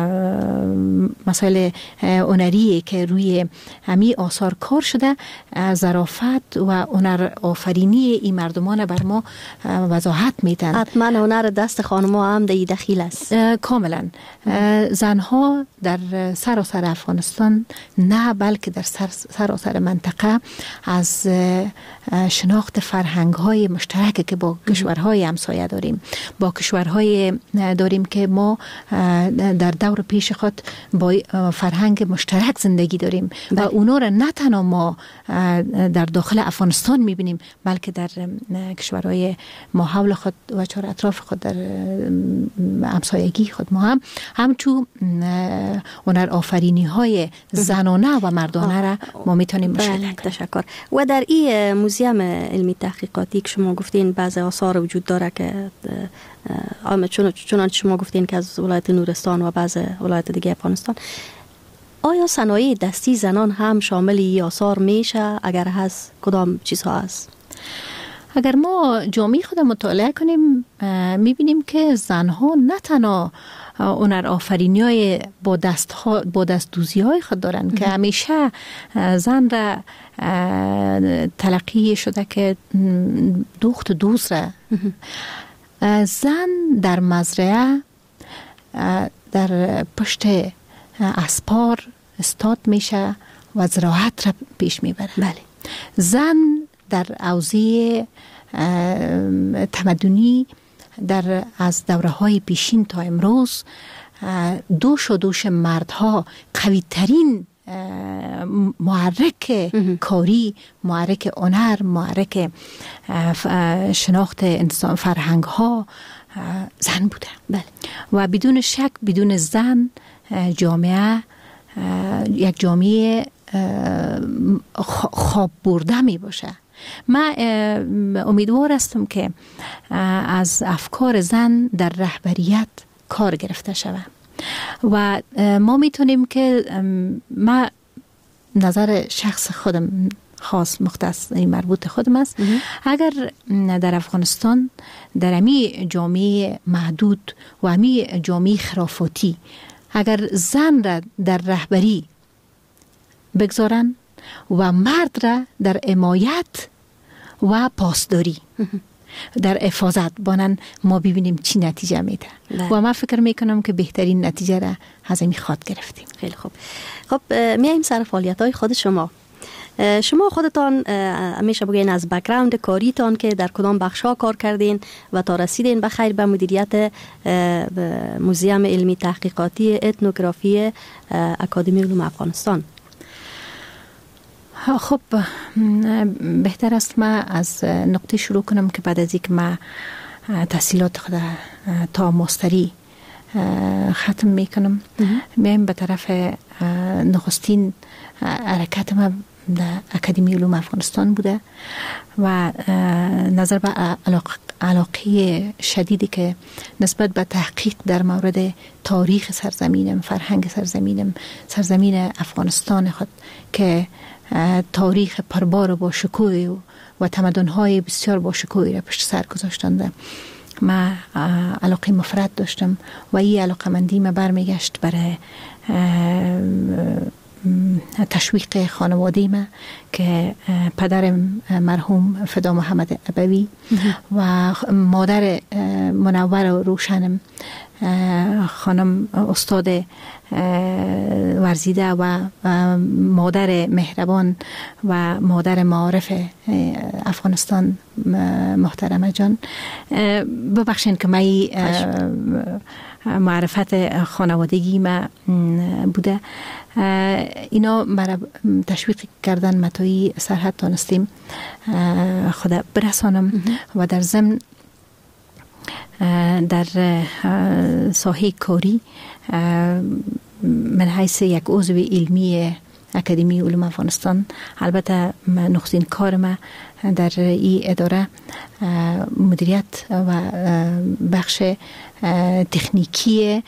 مسائل هنری که روی همین آثار کار شده، ظرافت و هنر آفرینی این مردمان بر ما وضاحت میدن. حتما هنر دست خانم‌ها هم در دخیل است. کاملا زنها در سراسر افغانستان نه بلکه در سراسر منطقه از شناخت فرهنگ‌های مشترک که با کشورهای همسایه داریم، با کشورهای داریم که ما در دور پیش خود با فرهنگ مشترک زندگی داریم و اونا را نه تنها ما در داخل افغانستان میبینیم بلکه در کشورهای ما حول خود و چهار اطراف خود در همسایگی خود ما هم همچون هنر آفرینی های زنانه و مردانه را ما میتونیم مشاهده کنیم. تشکر. و در این موزیم علمی تحقیقاتی که شما گفتین بعضی آثار وجود داره که چنانچه شما گفتین که از ولایت نورستان و بعضی ولایت دیگه افغانستان، آیا صنایع دستی زنان هم شامل این آثار میشه؟ اگر هست کدام چیزها هست؟ اگر ما جامعه خود مطالعه کنیم میبینیم که زنها نه تنها هنر آفرینی های با دست ها با دست دوزی های خود دارن که همیشه زن را تلقی شده که دوخت و دوست را. زن در مزرعه در پشت اسپار استاد میشه و زراعت را پیش میبره. بله. زن در اوضاع تمدنی در از دوره های پیشین تا امروز دوش و دوش مردها قوی ترین محرک کاری، محرک هنر، محرک شناخت انسان فرهنگ ها زن بوده. بله. و بدون شک بدون زن جامعه یک جامعه خواب برده می باشه. من امیدوار هستم که از افکار زن در رهبریت کار گرفته شود و ما میتونیم که من نظر شخص خودم خاص مختص مربوط خودم است، اگر در افغانستان در امی جامعه محدود و امی جامعه خرافاتی اگر زن را در رهبری بگذارن و مرد را در حمایت و پاسداری در حفاظت بانن، ما ببینیم چی نتیجه میده و من فکر میکنم که بهترین نتیجه را از این خواد گرفتیم. خیلی خوب. خب میایم سر فعالیت های خود شما. شما خودتان همیشه بگین از بک‌گراند کاریتان که در کدام بخش‌ها کار کردین و تا رسیدین به خیر به مدیریت موزیم علمی تحقیقاتی اتنوگرافی اکادمی علوم افغانستان. خب بهتر است ما از نقطه شروع کنم که بعد از اینکه ما تحصیلات خود تا ماستری ختم میکنم میایم به طرف نخستین حرکت ما در اکادمی علوم افغانستان بوده و نظر به علاقه شدیدی که نسبت به تحقیق در مورد تاریخ سرزمینم، فرهنگ سرزمینم، سرزمین افغانستان خود که تاریخ پربار با شکوه و تمدن‌های بسیار با شکوهی را پشت سر گذاشتند. ما علاقه مفرد داشتم و این علاقه مندی ما برمیگشت برای تشویق خانواده ما که پدرم مرحوم فدا محمد ابوی و مادر منور و روشنم خانم استاد ورزیده و مادر مهربان و مادر معارف افغانستان محترمه جان، ببخشید که من معرفت خانوادگی ما بوده، اینا مرا تشویق کردن متایی سرحد تانستیم خدا برسانم و در ضمن در ساحه کاری من حیث یک عضو علمی اکادمی علوم افغانستان، البته نخستین کار ما در این اداره مدیریت و بخش تکنیکی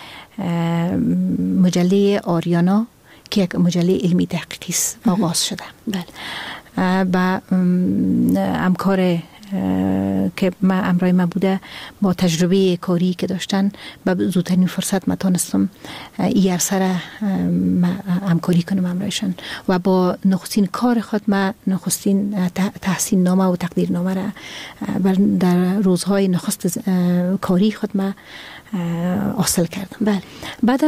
مجله آریانا که یک مجله علمی تحقیقی آغاز شده. بله. با همکار که ما امرای ما بوده با تجربه کاری که داشتن با زودترین فرصت ما تانستم این عرصه را همکاری کنم امرایشان و با نخستین کار خود ما نخستین تحسین نامه و تقدیر نامه را در روزهای نخست کاری خود ما حاصل کردم. بله. بعداً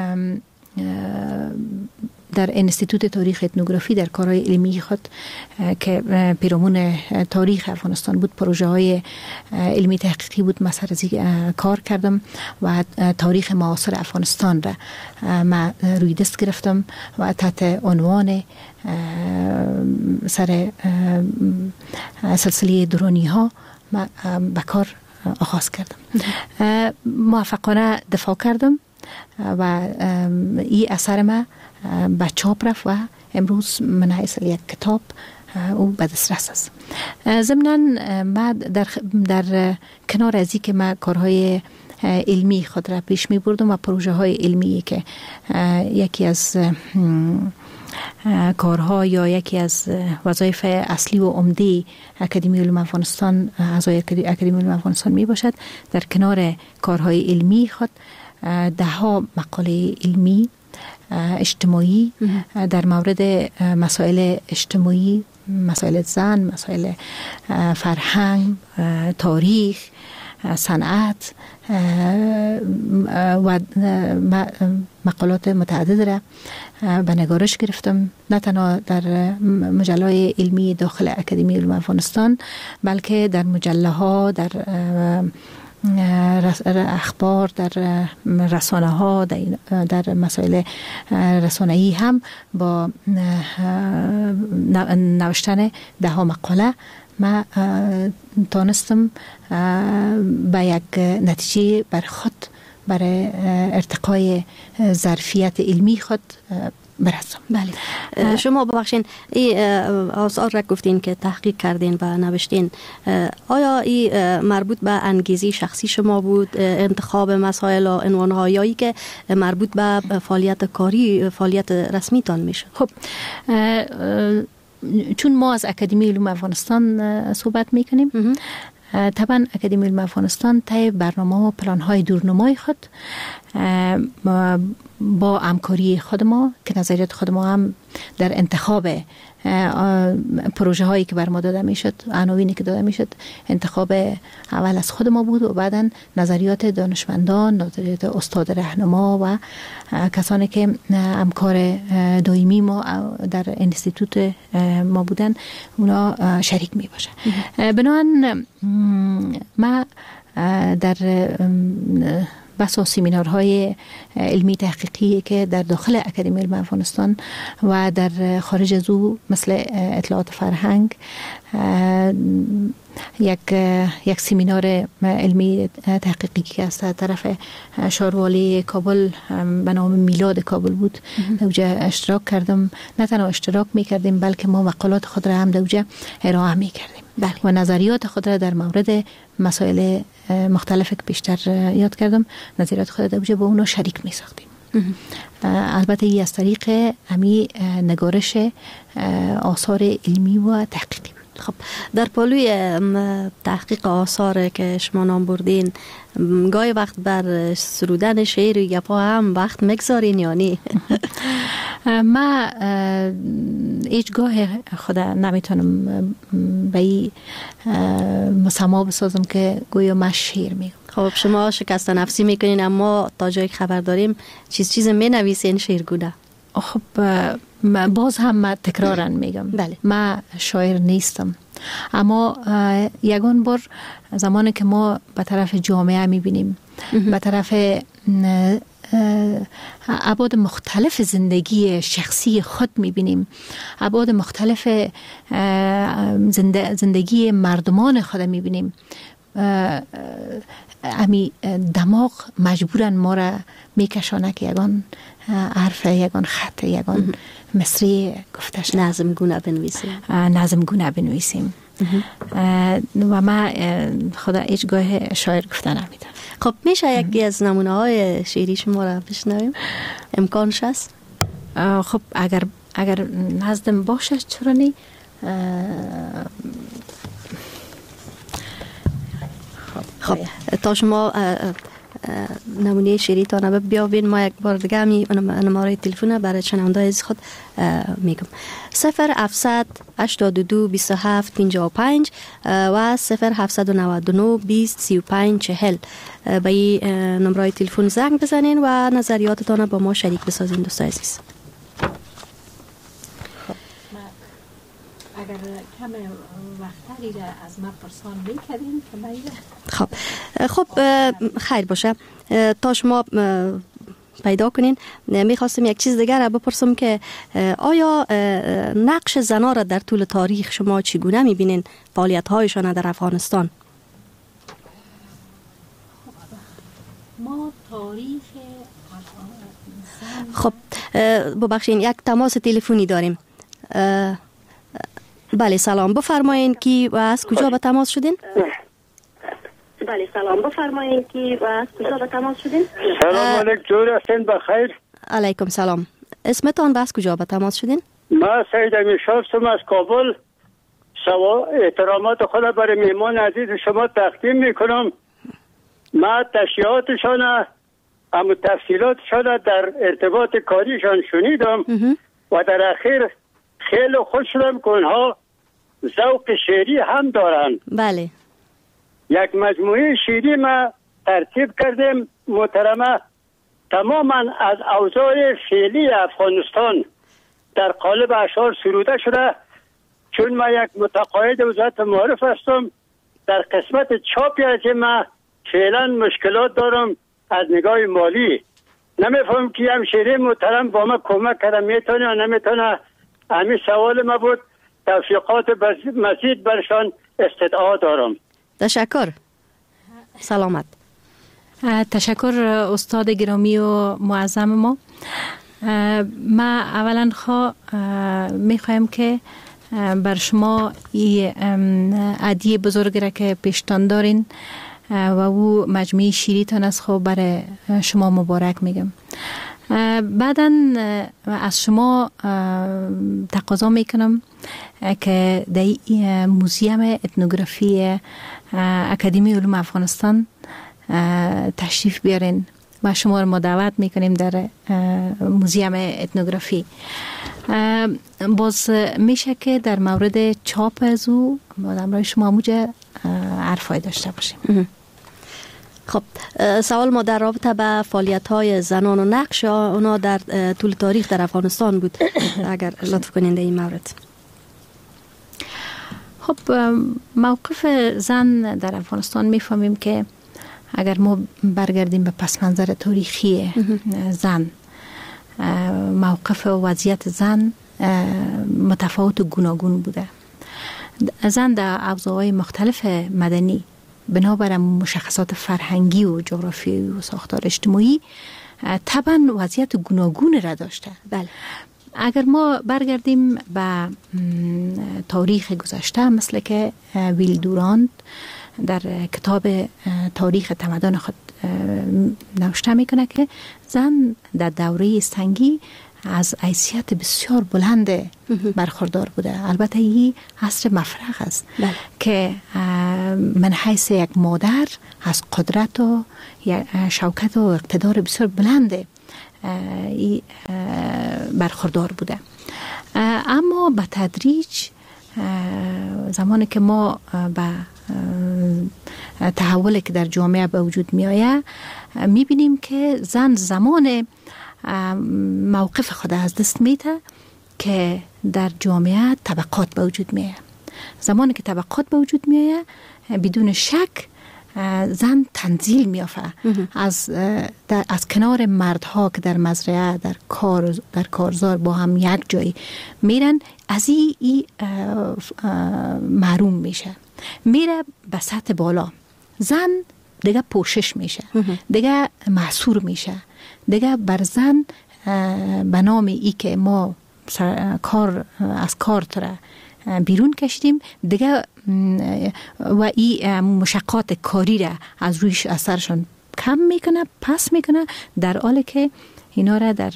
در انستیتوت تاریخ اتنوگرافی در کارهای علمی خود که پیرامون تاریخ افغانستان بود، پروژه های علمی تحقیقی بود، من سر کار کردم و تاریخ معاصر افغانستان را من روی دست گرفتم و تحت عنوان سر سلسله درونی ها من به کار آغاز کردم. موفقانه دفاع کردم و این اثر ما به چاپ رفت و امروز من حیث یک کتاب او به دسترس است. ضمناً ما در, در کنار از این که ما کارهای علمی خود را پیش می بردم و پروژه های علمی که یکی از کارها یا یکی از وظایف اصلی و عمده اکادمی علوم افغانستان، اعضای اکادمی علوم افغانستان می باشد، در کنار کارهای علمی خود ده ها مقاله علمی اجتماعی در مورد مسائل اجتماعی، مسائل زن، مسائل فرهنگ، تاریخ، صنعت و مقالات متعدد را به نگارش گرفتم، نه تنها در مجله علمی داخل اکادمی علوم افغانستان بلکه در مجله ها، در اخبار، در رسانه ها، در مسائل رسانه‌ای هم با نوشتن ده ها مقاله ما تانستم به یک نتیجه بر خود برای ارتقای ظرفیت علمی خود برسم. بله. شما ببخشین این آثار را گفتین که تحقیق کردین و نوشتین، آیا این مربوط به انگیزه شخصی شما بود، انتخاب مسائل و عنوان‌هایی که مربوط به فعالیت کاری، فعالیت رسمی تان میشه؟ خب چون ما از اکادمی علوم افغانستان صحبت میکنیم، طبعا اکادمی علوم افغانستان طی برنامه و پلان های دورنمای خود با همکاری خود ما که نظریات خود ما هم در انتخاب پروژه هایی که بر ما داده میشد، عناوینی که داده میشد، انتخاب اول از خود ما بود و بعدا نظریات دانشمندان، نظریات استاد راهنما و کسانی که همکار دائمی ما در انستیتوت ما بودن، اونا شریک می باشه. بنابراین ما در بسا سمینارهای علمی تحقیقی که در داخل اکادمی علم افغانستان و در خارج از او مثل اطلاعات فرهنگ یک یک سمینار علمی تحقیقی که از طرف شاروالی کابل به نام میلاد کابل بود دوجه اشتراک کردم. نه تنها اشتراک میکردیم بلکه ما مقالات خود را هم دوجه ارائه میکردیم و نظریات خود را در مورد مسائل مختلف که بیشتر یاد کردم نظریات خود دوجه با اونا شریک میساختیم. البته ای از طریق امی نگارش آثار علمی و تحقیقی. خب در پالوی تحقیق آثار که شما نام بردین گاهی وقت بر سرودن شعر و گپا هم وقت مگذارین یا نی؟ ما هیچ گاه خود نمیتونم به این مسما بسازم که گویا من شعر میگم. خب شما شکست نفسی میکنین اما تا جایی خبر داریم چیز چیز می نویسین شعرگونه. خب باز هم من تکرارن میگم بله. من شاعر نیستم اما یگان بار زمانی که ما به طرف جامعه میبینیم به طرف ابعاد مختلف زندگی شخصی خود میبینیم ابعاد مختلف زندگی مردمان خود میبینیم امی دماغ مجبورن ما را میکشانه که یگان حرف یگان خط یگان مصری گفتش نظم گونه بنویسیم نظم گونه بنویسیم و ما خدا هیچ گاه شاعر گفتن نمیدم. خب میشه یکی از نمونه های شعری شما را بشنویم؟ امکانش هست؟ خب اگر اگر نزدم باشه چرا نی؟ خب تا شما نمونه شعری تا بیابین ما یک بار دیگه همی نماره تلفن برای شنونده از خود میگم صفر هفتصد هشتاد و دو بیست و هفت پنجاه و پنج و صفر هفتصد و نود و نه بیست سی و پنج چهل به این نمره تلفن زنگ بزنین و نظریاتتان با ما شریک بسازین دوستای عزیز. اگر کم وقتری را از ما پرسان میکردین که میده. خب خب خیر باشه تا شما پیدا کنین میخواستم یک چیز دیگر را بپرسم که آیا نقش زنان را در طول تاریخ شما چگونه میبینین فعالیت هایشان در افغانستان؟ ما تاریخ خب ببخشین یک تماس تلفنی داریم. بله سلام بفرمایین کی و از کجا به تماس شدین؟ بله سلام بفرمایین کی و از کجا به تماس شدین؟ سلام علیکم جور هستین بخیر. علیکم سلام. اسمتان و از کجا به تماس شدین؟ ما سید امیرشاه از کابل. سوا احترامات خود برای میهمان عزیز شما تقدیم میکنم. ما تشریحاتشان اما تفصیلاتشان در ارتباط کاریشان شنیدم و در اخیر خیلی خوش شدم که اونها ذوق شعری هم دارن. بله. یک مجموعه شعری ما ترتیب کردیم محترمه تماما از اوضاع فعلی افغانستان در قالب اشعار سروده شده. چون ما یک متقاعد وزارت معارف هستم در قسمت چاپی از ما فعلا مشکلات دارم از نگاه مالی. نمیفهم که هم شعری محترم با ما کمک کرده میتونه یا نمیتونه. همین سوال ما بود. توفیقات مزید برشان استدعا دارم. تشکر. سلامت. تشکر استاد گرامی و معظم ما. ما اولا خواه میخوایم که بر شما این عدیه بزرگ را که پیشتان دارین و او مجموعه شیریتان از خواه برای شما مبارک میگم. بعداً از شما تقاضا میکنم که در موزیم اتنوگرافی اکادمی علوم افغانستان تشریف بیارین و شما رو ما دعوت میکنیم در موزیم اتنوگرافی. باز میشه که در مورد چاپ از او با شما موجه حرفای داشته باشیم. خب سوال ما در رابطه به فعالیت های زنان و نقش اونا در طول تاریخ در افغانستان بود. اگر لطف کنین در این مورد. خب موقف زن در افغانستان میفهمیم که اگر ما برگردیم به پس منظر تاریخی زن، موقف و وضعیت زن متفاوت و گوناگون بوده. زن در اوضاع‌های مختلف مدنی بنابر مشخصات فرهنگی و جغرافیایی و ساختار اجتماعی طبعا وضعیت گوناگون را داشته. بله. اگر ما برگردیم به تاریخ گذشته، مثل که ویل دوراند در کتاب تاریخ تمدن خود نوشته میکنه که زن در دوره سنگی از حیثیت بسیار بلند برخوردار بوده. البته این عصر مفرغ است بله. که من حیث یک مادر از قدرت و شوکت و اقتدار بسیار بلند برخوردار بوده. اما به تدریج زمانی که ما به تحولی که در جامعه به وجود می آید می بینیم که زن زمان موقف خود از دست میده که در جامعه طبقات به وجود می آید. زمانی که طبقات به وجود می آید بدون شک زن تنزیل می آفه از از کنار مردها که در مزرعه در کار در کارزار با هم یک جایی میرن، از این ای محروم میشه، میره به سطح بالا. زن دیگه پوشش میشه، دیگه محصور میشه، دیگه بر زن به نام ای که ما کار از کار تره بیرون کشیدیم دیگه و این مشقات کاری را از رویش اثرشون کم میکنه، پس میکنه، در حالی که اینا را در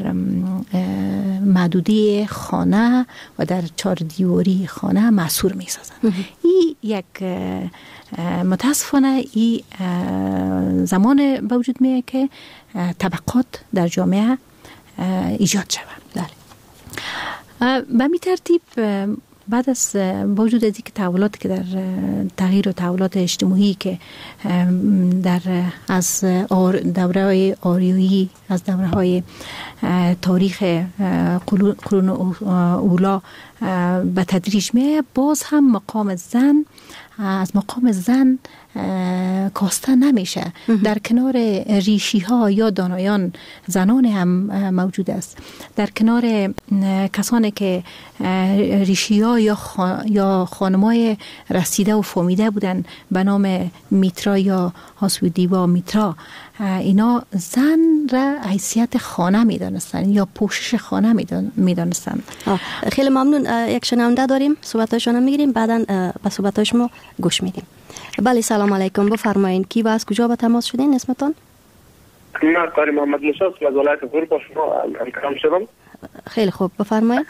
محدوده خانه و در چار دیواری خانه محصور میسازن. این یک متاسفانه این زمان به وجود میاد که طبقات در جامعه ایجاد شود. به می ترتیب بعد از وجود از اینکه تحولاتی که در تغییر و تحولات اجتماعی که در از دوره آریایی، از دوره های تاریخ قرون اولا به تدریج می، باز هم مقام زن از مقام زن کاسته نمیشه. در کنار ریشی ها یا دانایان زنان هم موجود است، در کنار کسانی که ریشی ها یا, خا یا خانمای رسیده و فهمیده بودن به نام میترا یا هاسودیوا میترا، اینا زن را حیثیت خانه میدانستن یا پوشش خانه میدانستن. خیلی ممنون. یک شنونده داریم، صحبتاشون میگیریم، بعدا به صحبتاش ما گوش میدیم. بله، سلام علیکم، بفرمایید. کی و از کجا به تماس شدین؟ اسمتون؟ من کاری محمد موسی از ولایت غور با شما همکارم شدم. خیلی خوب، بفرمایید.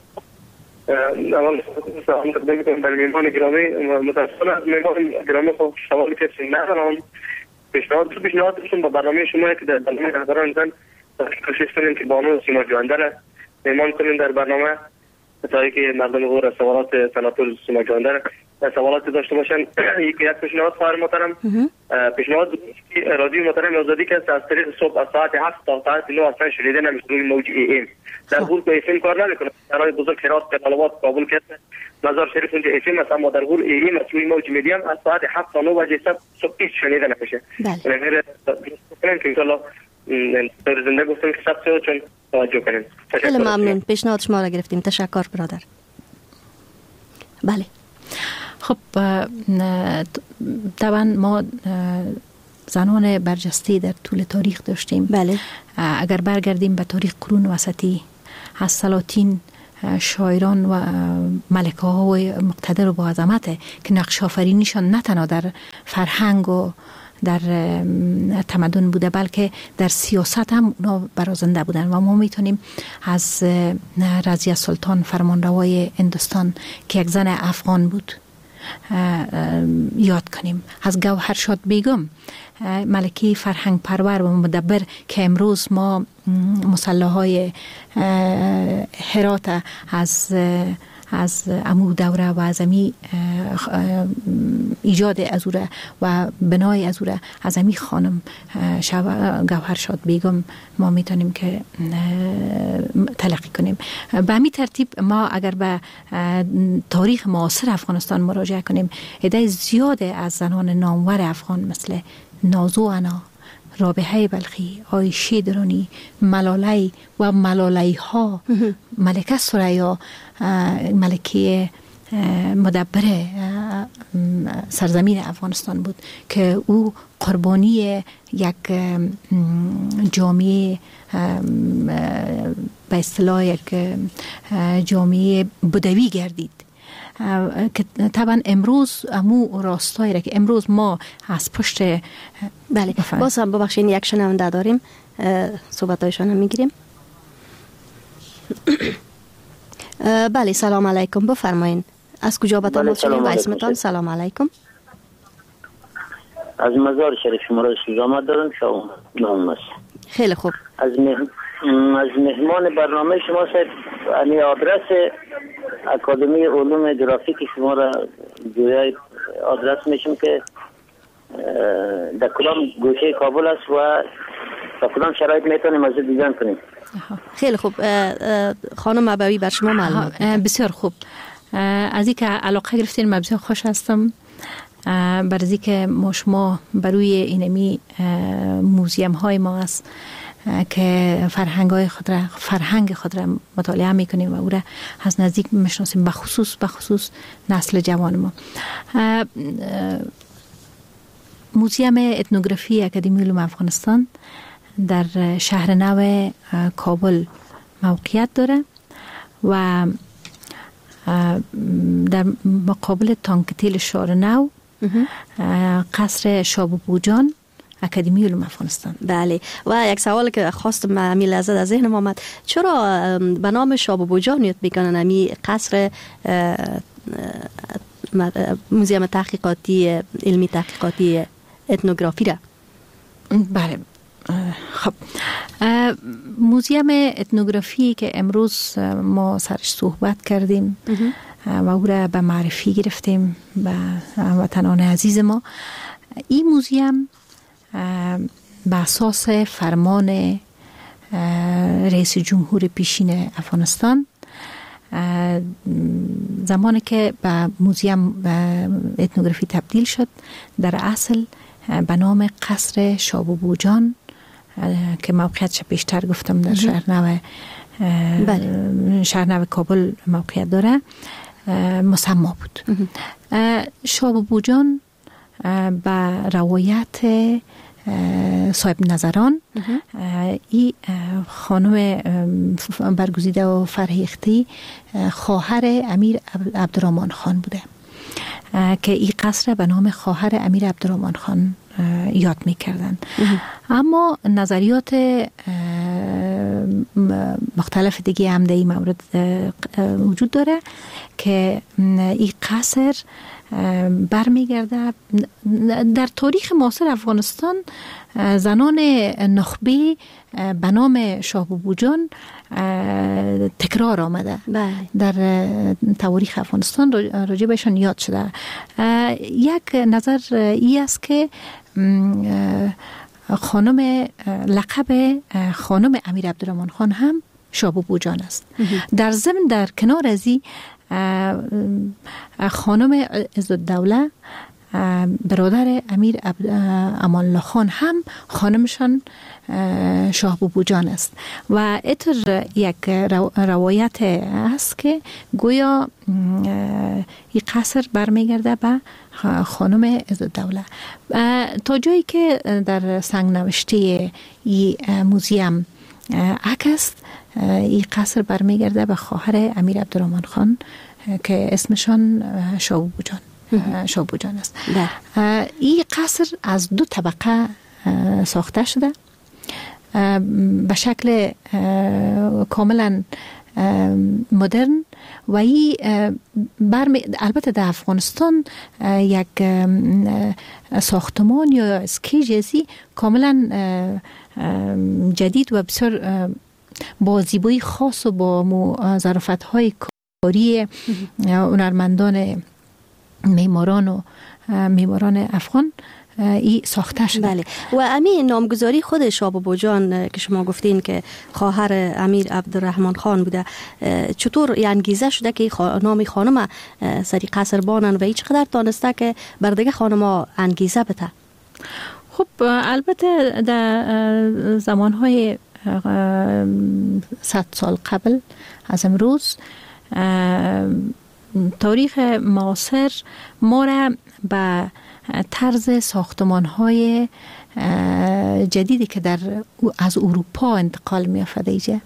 اول سلام تقدیم کنم بر میهمان گرامی. متاسفانه از میهمان گرامی خب سوالی کسی ندارم. پیشنهاد تو پیشنهادشون با برنامه شما که در برنامه رهبران زن کوشش کنیم که بانو سیما جوانده را میهمان کنیم در برنامه تا اینکه مردم غور سوالات سناتور سیما جوانده را سوالات داشته باشن. یک یک پیشنهاد خواهر محترم، پیشنهاد رادیو محترم آزادی که از طریق صبح از ساعت هفت تا ساعت نه اصلا شنیده نمیشه روی موج ای ایم. در غور به اف ام کار نمیکنه. برای بزرگ هرات قلالوات کابل کرده مزار شریف اونجا اف ام است، اما در غور ای ایم روی موج میدیم از ساعت هفت تا نه بجه صبح هیچ شنیده نمیشه. یعنی غیر کنیم که ان شاء الله در زنده گفتم که ثبت شد، چون توجه کنیم. خیلی ممنون، پیشنهاد شما را گرفتیم. تشکر برادر. بله. خب طبعا ما زنان برجسته در طول تاریخ داشتیم. بله. اگر برگردیم به تاریخ قرون وسطی، از سلاطین، شاعران و ملکه ها و مقتدر و با عظمت که نقش آفرینیشان نه تنها در فرهنگ و در تمدن بوده بلکه در سیاست هم اونا برازنده بودن و ما میتونیم از رضیه سلطان فرمانروای هندوستان که یک زن افغان بود یاد کنیم، از گوهرشاد بیگم ملکه فرهنگ پرور و مدبر که امروز ما مصلاهای هرات از از امو دوره و از امی ایجاد ازوره و بنای ازوره از امی خانم گوهرشاد بیگم ما میتونیم که تلقی کنیم. به همین ترتیب ما اگر به تاریخ معاصر افغانستان مراجعه کنیم، عده زیاد از زنان نامور افغان مثل نازو انا، رابحه بلخی، عایشه درانی، ملالی و ملالی ها، ملکه ثریا، ملکه مدبر سرزمین افغانستان بود که او قربانی یک جامعه به اصطلاح یک جامعه بدوی گردید که طبعا امروز امو راستایی را که امروز ما از پشت بله باز هم ببخشین یک شنونده داریم، صحبتایشان هم میگیریم. بله سلام علیکم، بفرمایین از کجا به تماس شدیم و اسمتان؟ سلام علیکم. از مزار شریف شما را سلام دارم. شما نام است. خیلی خوب. از مه... از مهمان برنامه شما صاحب امی آدرس اکادمی علوم گرافیک شما را جویای آدرس میشم که در کدام گوشه کابل است و در کدام شرایط میتونیم از دیدن کنیم. خیلی خوب. خانم ابوی بر شما معلومات. بسیار خوب. از اینکه علاقه گرفتین من بسیار خوش هستم بر از اینکه ما شما بروی اینمی موزیم های ما است که فرهنگ های خود را فرهنگ خود را مطالعه میکنیم و او را از نزدیک میشناسیم، به خصوص به خصوص نسل جوان ما. موزیم اتنوگرافی اکادمی علوم افغانستان در شهر نو کابل موقعیت داره و در مقابل تانکتیل شهر نو قصر شابو جان اکادمی علوم افغانستان. بله و یک سوال که خواستم امی لحظه از ذهنم آمد، چرا به نام شابو جان یاد میکنن امی قصر موزیم تحقیقاتی علمی تحقیقاتی اتنوگرافی را؟ بله خب موزیم اتنوگرافی که امروز ما سرش صحبت کردیم و او را به معرفی گرفتیم به وطنان عزیز ما، این موزیم به اساس فرمان رئیس جمهور پیشین افغانستان زمانی که به موزیم اتنوگرافی تبدیل شد در اصل به نام قصر شابو جان که موقعیتش پیشتر گفتم در شهر نو بله. شهر نو کابل موقعیت داره مسما بود. شابو جان به روایت صاحب نظران این خانم برگزیده و فرهیختی خواهر امیر عبدالرحمن خان بوده که این قصر به نام خواهر امیر عبدالرحمن خان یاد میکردن. اما نظریات مختلف دیگه هم در این مورد وجود داره که این قصر برمیگرده در تاریخ معاصر افغانستان. زنان نخبه به نام شابو جان تکرار آمده بله. در تاریخ افغانستان راجع بهشان یاد شده. یک نظر ای است که خانم لقب خانم امیر عبدالرحمن خان هم شابو جان است. در ضمن در کنار از این خانم عزالدوله برادر امیر امان الله خان هم خانمشان شابو جان است و اتر یک روایت است که گویا این قصر برمیگرده به خانم عزالدوله. تا جایی که در سنگ نوشته این موزیم عکس این قصر برمیگرده به خواهر امیر عبدالرحمن خان که اسمشان شابو جان شابو جان است. این قصر از دو طبقه ساخته شده به شکل کاملا مدرن و این البته در افغانستان یک ساختمان یا اسکیجزی کاملا جدید و بسیار با زیبایی خاص و با ظرافت‌های کاری هنرمندان معماران و معماران افغان ای ساخته شده. بله. و امی نامگذاری خود شابو جان که شما گفتین که خواهر امیر عبدالرحمن خان بوده، چطور انگیزه شده که نام خانم سری قصر بانن و هیچ قدر تانسته که بر دیگه خانم انگیزه بده؟ خب البته در زمانهای صد سال قبل از امروز تاریخ معاصر ما را به طرز ساختمان‌های جدیدی که در از اروپا انتقال می‌یافته ایجا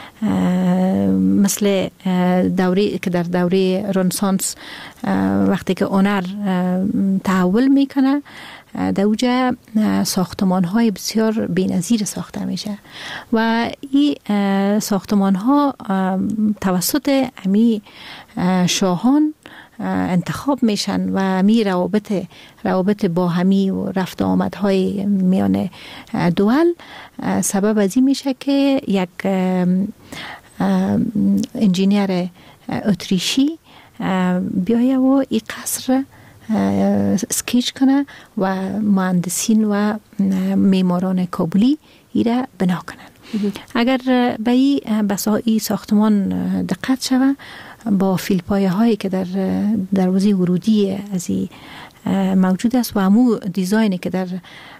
مثل دوره که در دوره رنسانس وقتی که هنر تحول میکنه در اوجا ساختمان‌های بسیار بی‌نظیر ساخته میشه و این ساختمان‌ها توسط امی شاهان انتخاب میشن و می روابط روابط با همی و رفت آمدهای میان دول سبب از این میشه که یک انجینیر اتریشی بیایه و این قصر سکیچ کنه و مهندسین و معماران کابلی ایره بنا کنن. اگر به این ساختمان دقت شود با فیلپایه هایی که در دروازه ورودی از این موجود است و همو دیزاینی که در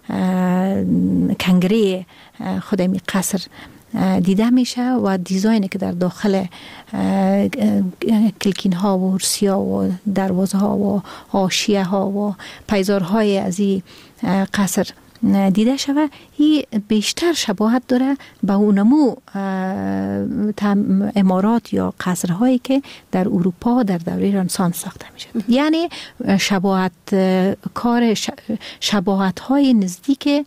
کنگره خود می قصر دیده میشه و دیزاینی که در داخل کلکین ها و هرسی ها و دروازه ها و حاشیه ها و پیزارهای از این قصر دیده شده این بیشتر شباهت داره به اونمو امارات یا قصرهایی که در اروپا در دوره رنسانس ساخته میشه. یعنی شباهت کار شباهت های نزدیک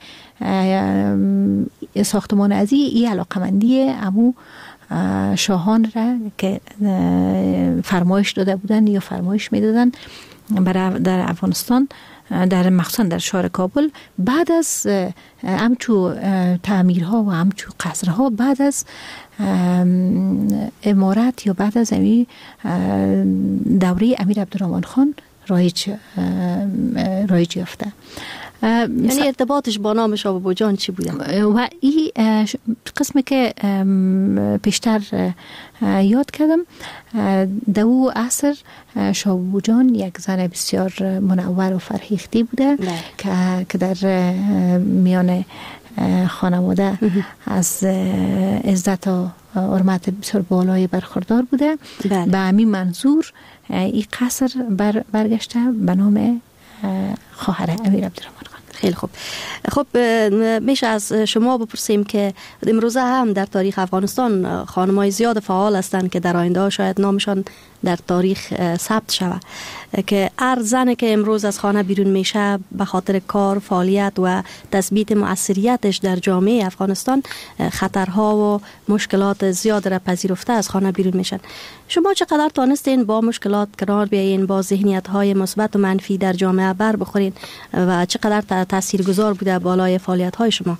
ساختمان از این علاقمندی امو شاهان را که فرمایش داده بودن یا فرمایش میدادن در افغانستان در مخصوصا در شهر کابل بعد از همچو تعمیرها و همچو قصرها بعد از امارت یا بعد از امی دوره امیر عبدالرحمن خان رایج رایج یافته. یعنی ارتباطش با نام شاه بابا جان چی بوده؟ و این قسمی که پیشتر یاد کردم در او عصر شاه بابا جان یک زن بسیار منور و فرهیختی بوده که در میان خانواده از عزت و حرمت بسیار بالای برخوردار بوده. به همین منظور این قصر بر برگشته به نام خواهر امیر عبدالرحمن خان. خیلی خوب. خب میشه از شما بپرسیم که امروزه هم در تاریخ افغانستان خانم‌های زیاد فعال هستند که در آینده شاید نامشان در تاریخ ثبت شود که هر زنی که امروز از خانه بیرون میشه به خاطر کار، فعالیت و تثبیت مؤثریتش در جامعه افغانستان خطرها و مشکلات زیاد را پذیرفته از خانه بیرون میشن. شما چقدر تانستین با مشکلات کنار بیاین، با ذهنیت‌های مثبت و منفی در جامعه بر بخورین و چقدر تاثیرگذار بوده بالای فعالیت‌های شما؟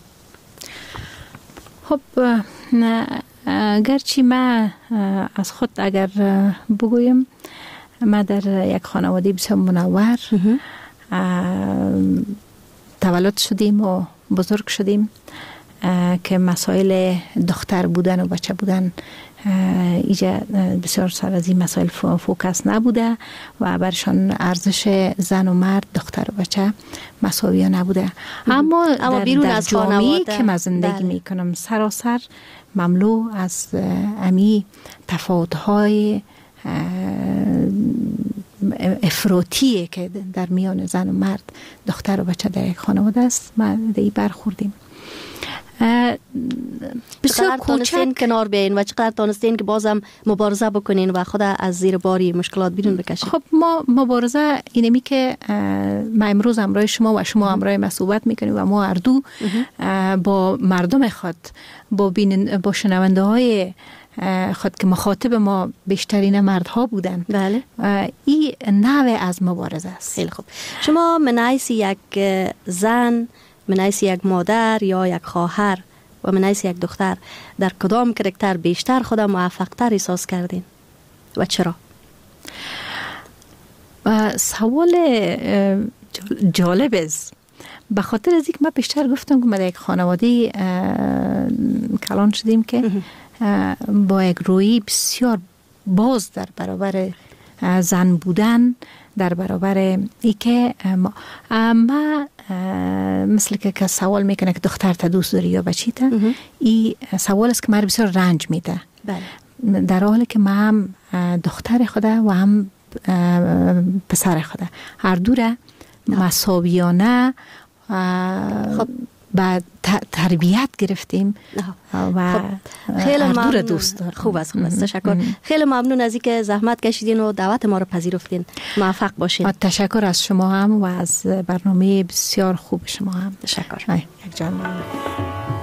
خب گرچه من از خود اگر بگویم ما در یک خانواده بسیار منور تولد شدیم و بزرگ شدیم که مسائل دختر بودن و بچه بودن ایجا بسیار سر از این مسائل فوکس نبوده و برشان ارزش زن و مرد، دختر و بچه مساویه نبوده. اما, اما در, بیرون در از جامعه که من زندگی بله. میکنم سراسر مملو از امی تفاوت‌های افراطیه که در میان زن و مرد، دختر و بچه در یک خانواده است ما دی برخوردیم. چقدر تانستین کنار بیاین و چقدر تانستین که بازم مبارزه بکنین و خود از زیر باری مشکلات بیرون بکشین؟ خب ما مبارزه اینمی که ما امروز همراه شما و شما همراه ما صحبت میکنیم و ما هر دو با مردم خود با بین با شنونده های خود که مخاطب ما بیشترین مردها بودن. بله. این نوع از مبارزه است. خیلی خوب. شما من حیث یک زن، من حیث یک مادر یا یک خواهر و من حیث یک دختر در کدام کرکتر بیشتر خودم موفق‌تر احساس کردین و چرا؟ سوال جالب است. به خاطر از اینکه من بیشتر گفتم که ما در یک خانواده کلان شدیم که با یک روی بسیار باز در برابر زن بودن در برابر ای که ما, ما مثل که سوال میکنه که دختر تا دوست داری یا بچی تا، این سوال است که مرا بسیار رنج میده. بله. در حالی که ما هم دختر خوده و هم پسر خوده هر دوره مساویانه خب با تربیت گرفتیم و خب خیلی ممنون. دوست دارم. خوب است، خوب است. تشکر. خیلی ممنون از اینکه زحمت کشیدین و دعوت ما رو پذیرفتین. موفق باشین. تشکر از شما هم و از برنامه بسیار خوب شما هم. تشکر. یک جان ممنون.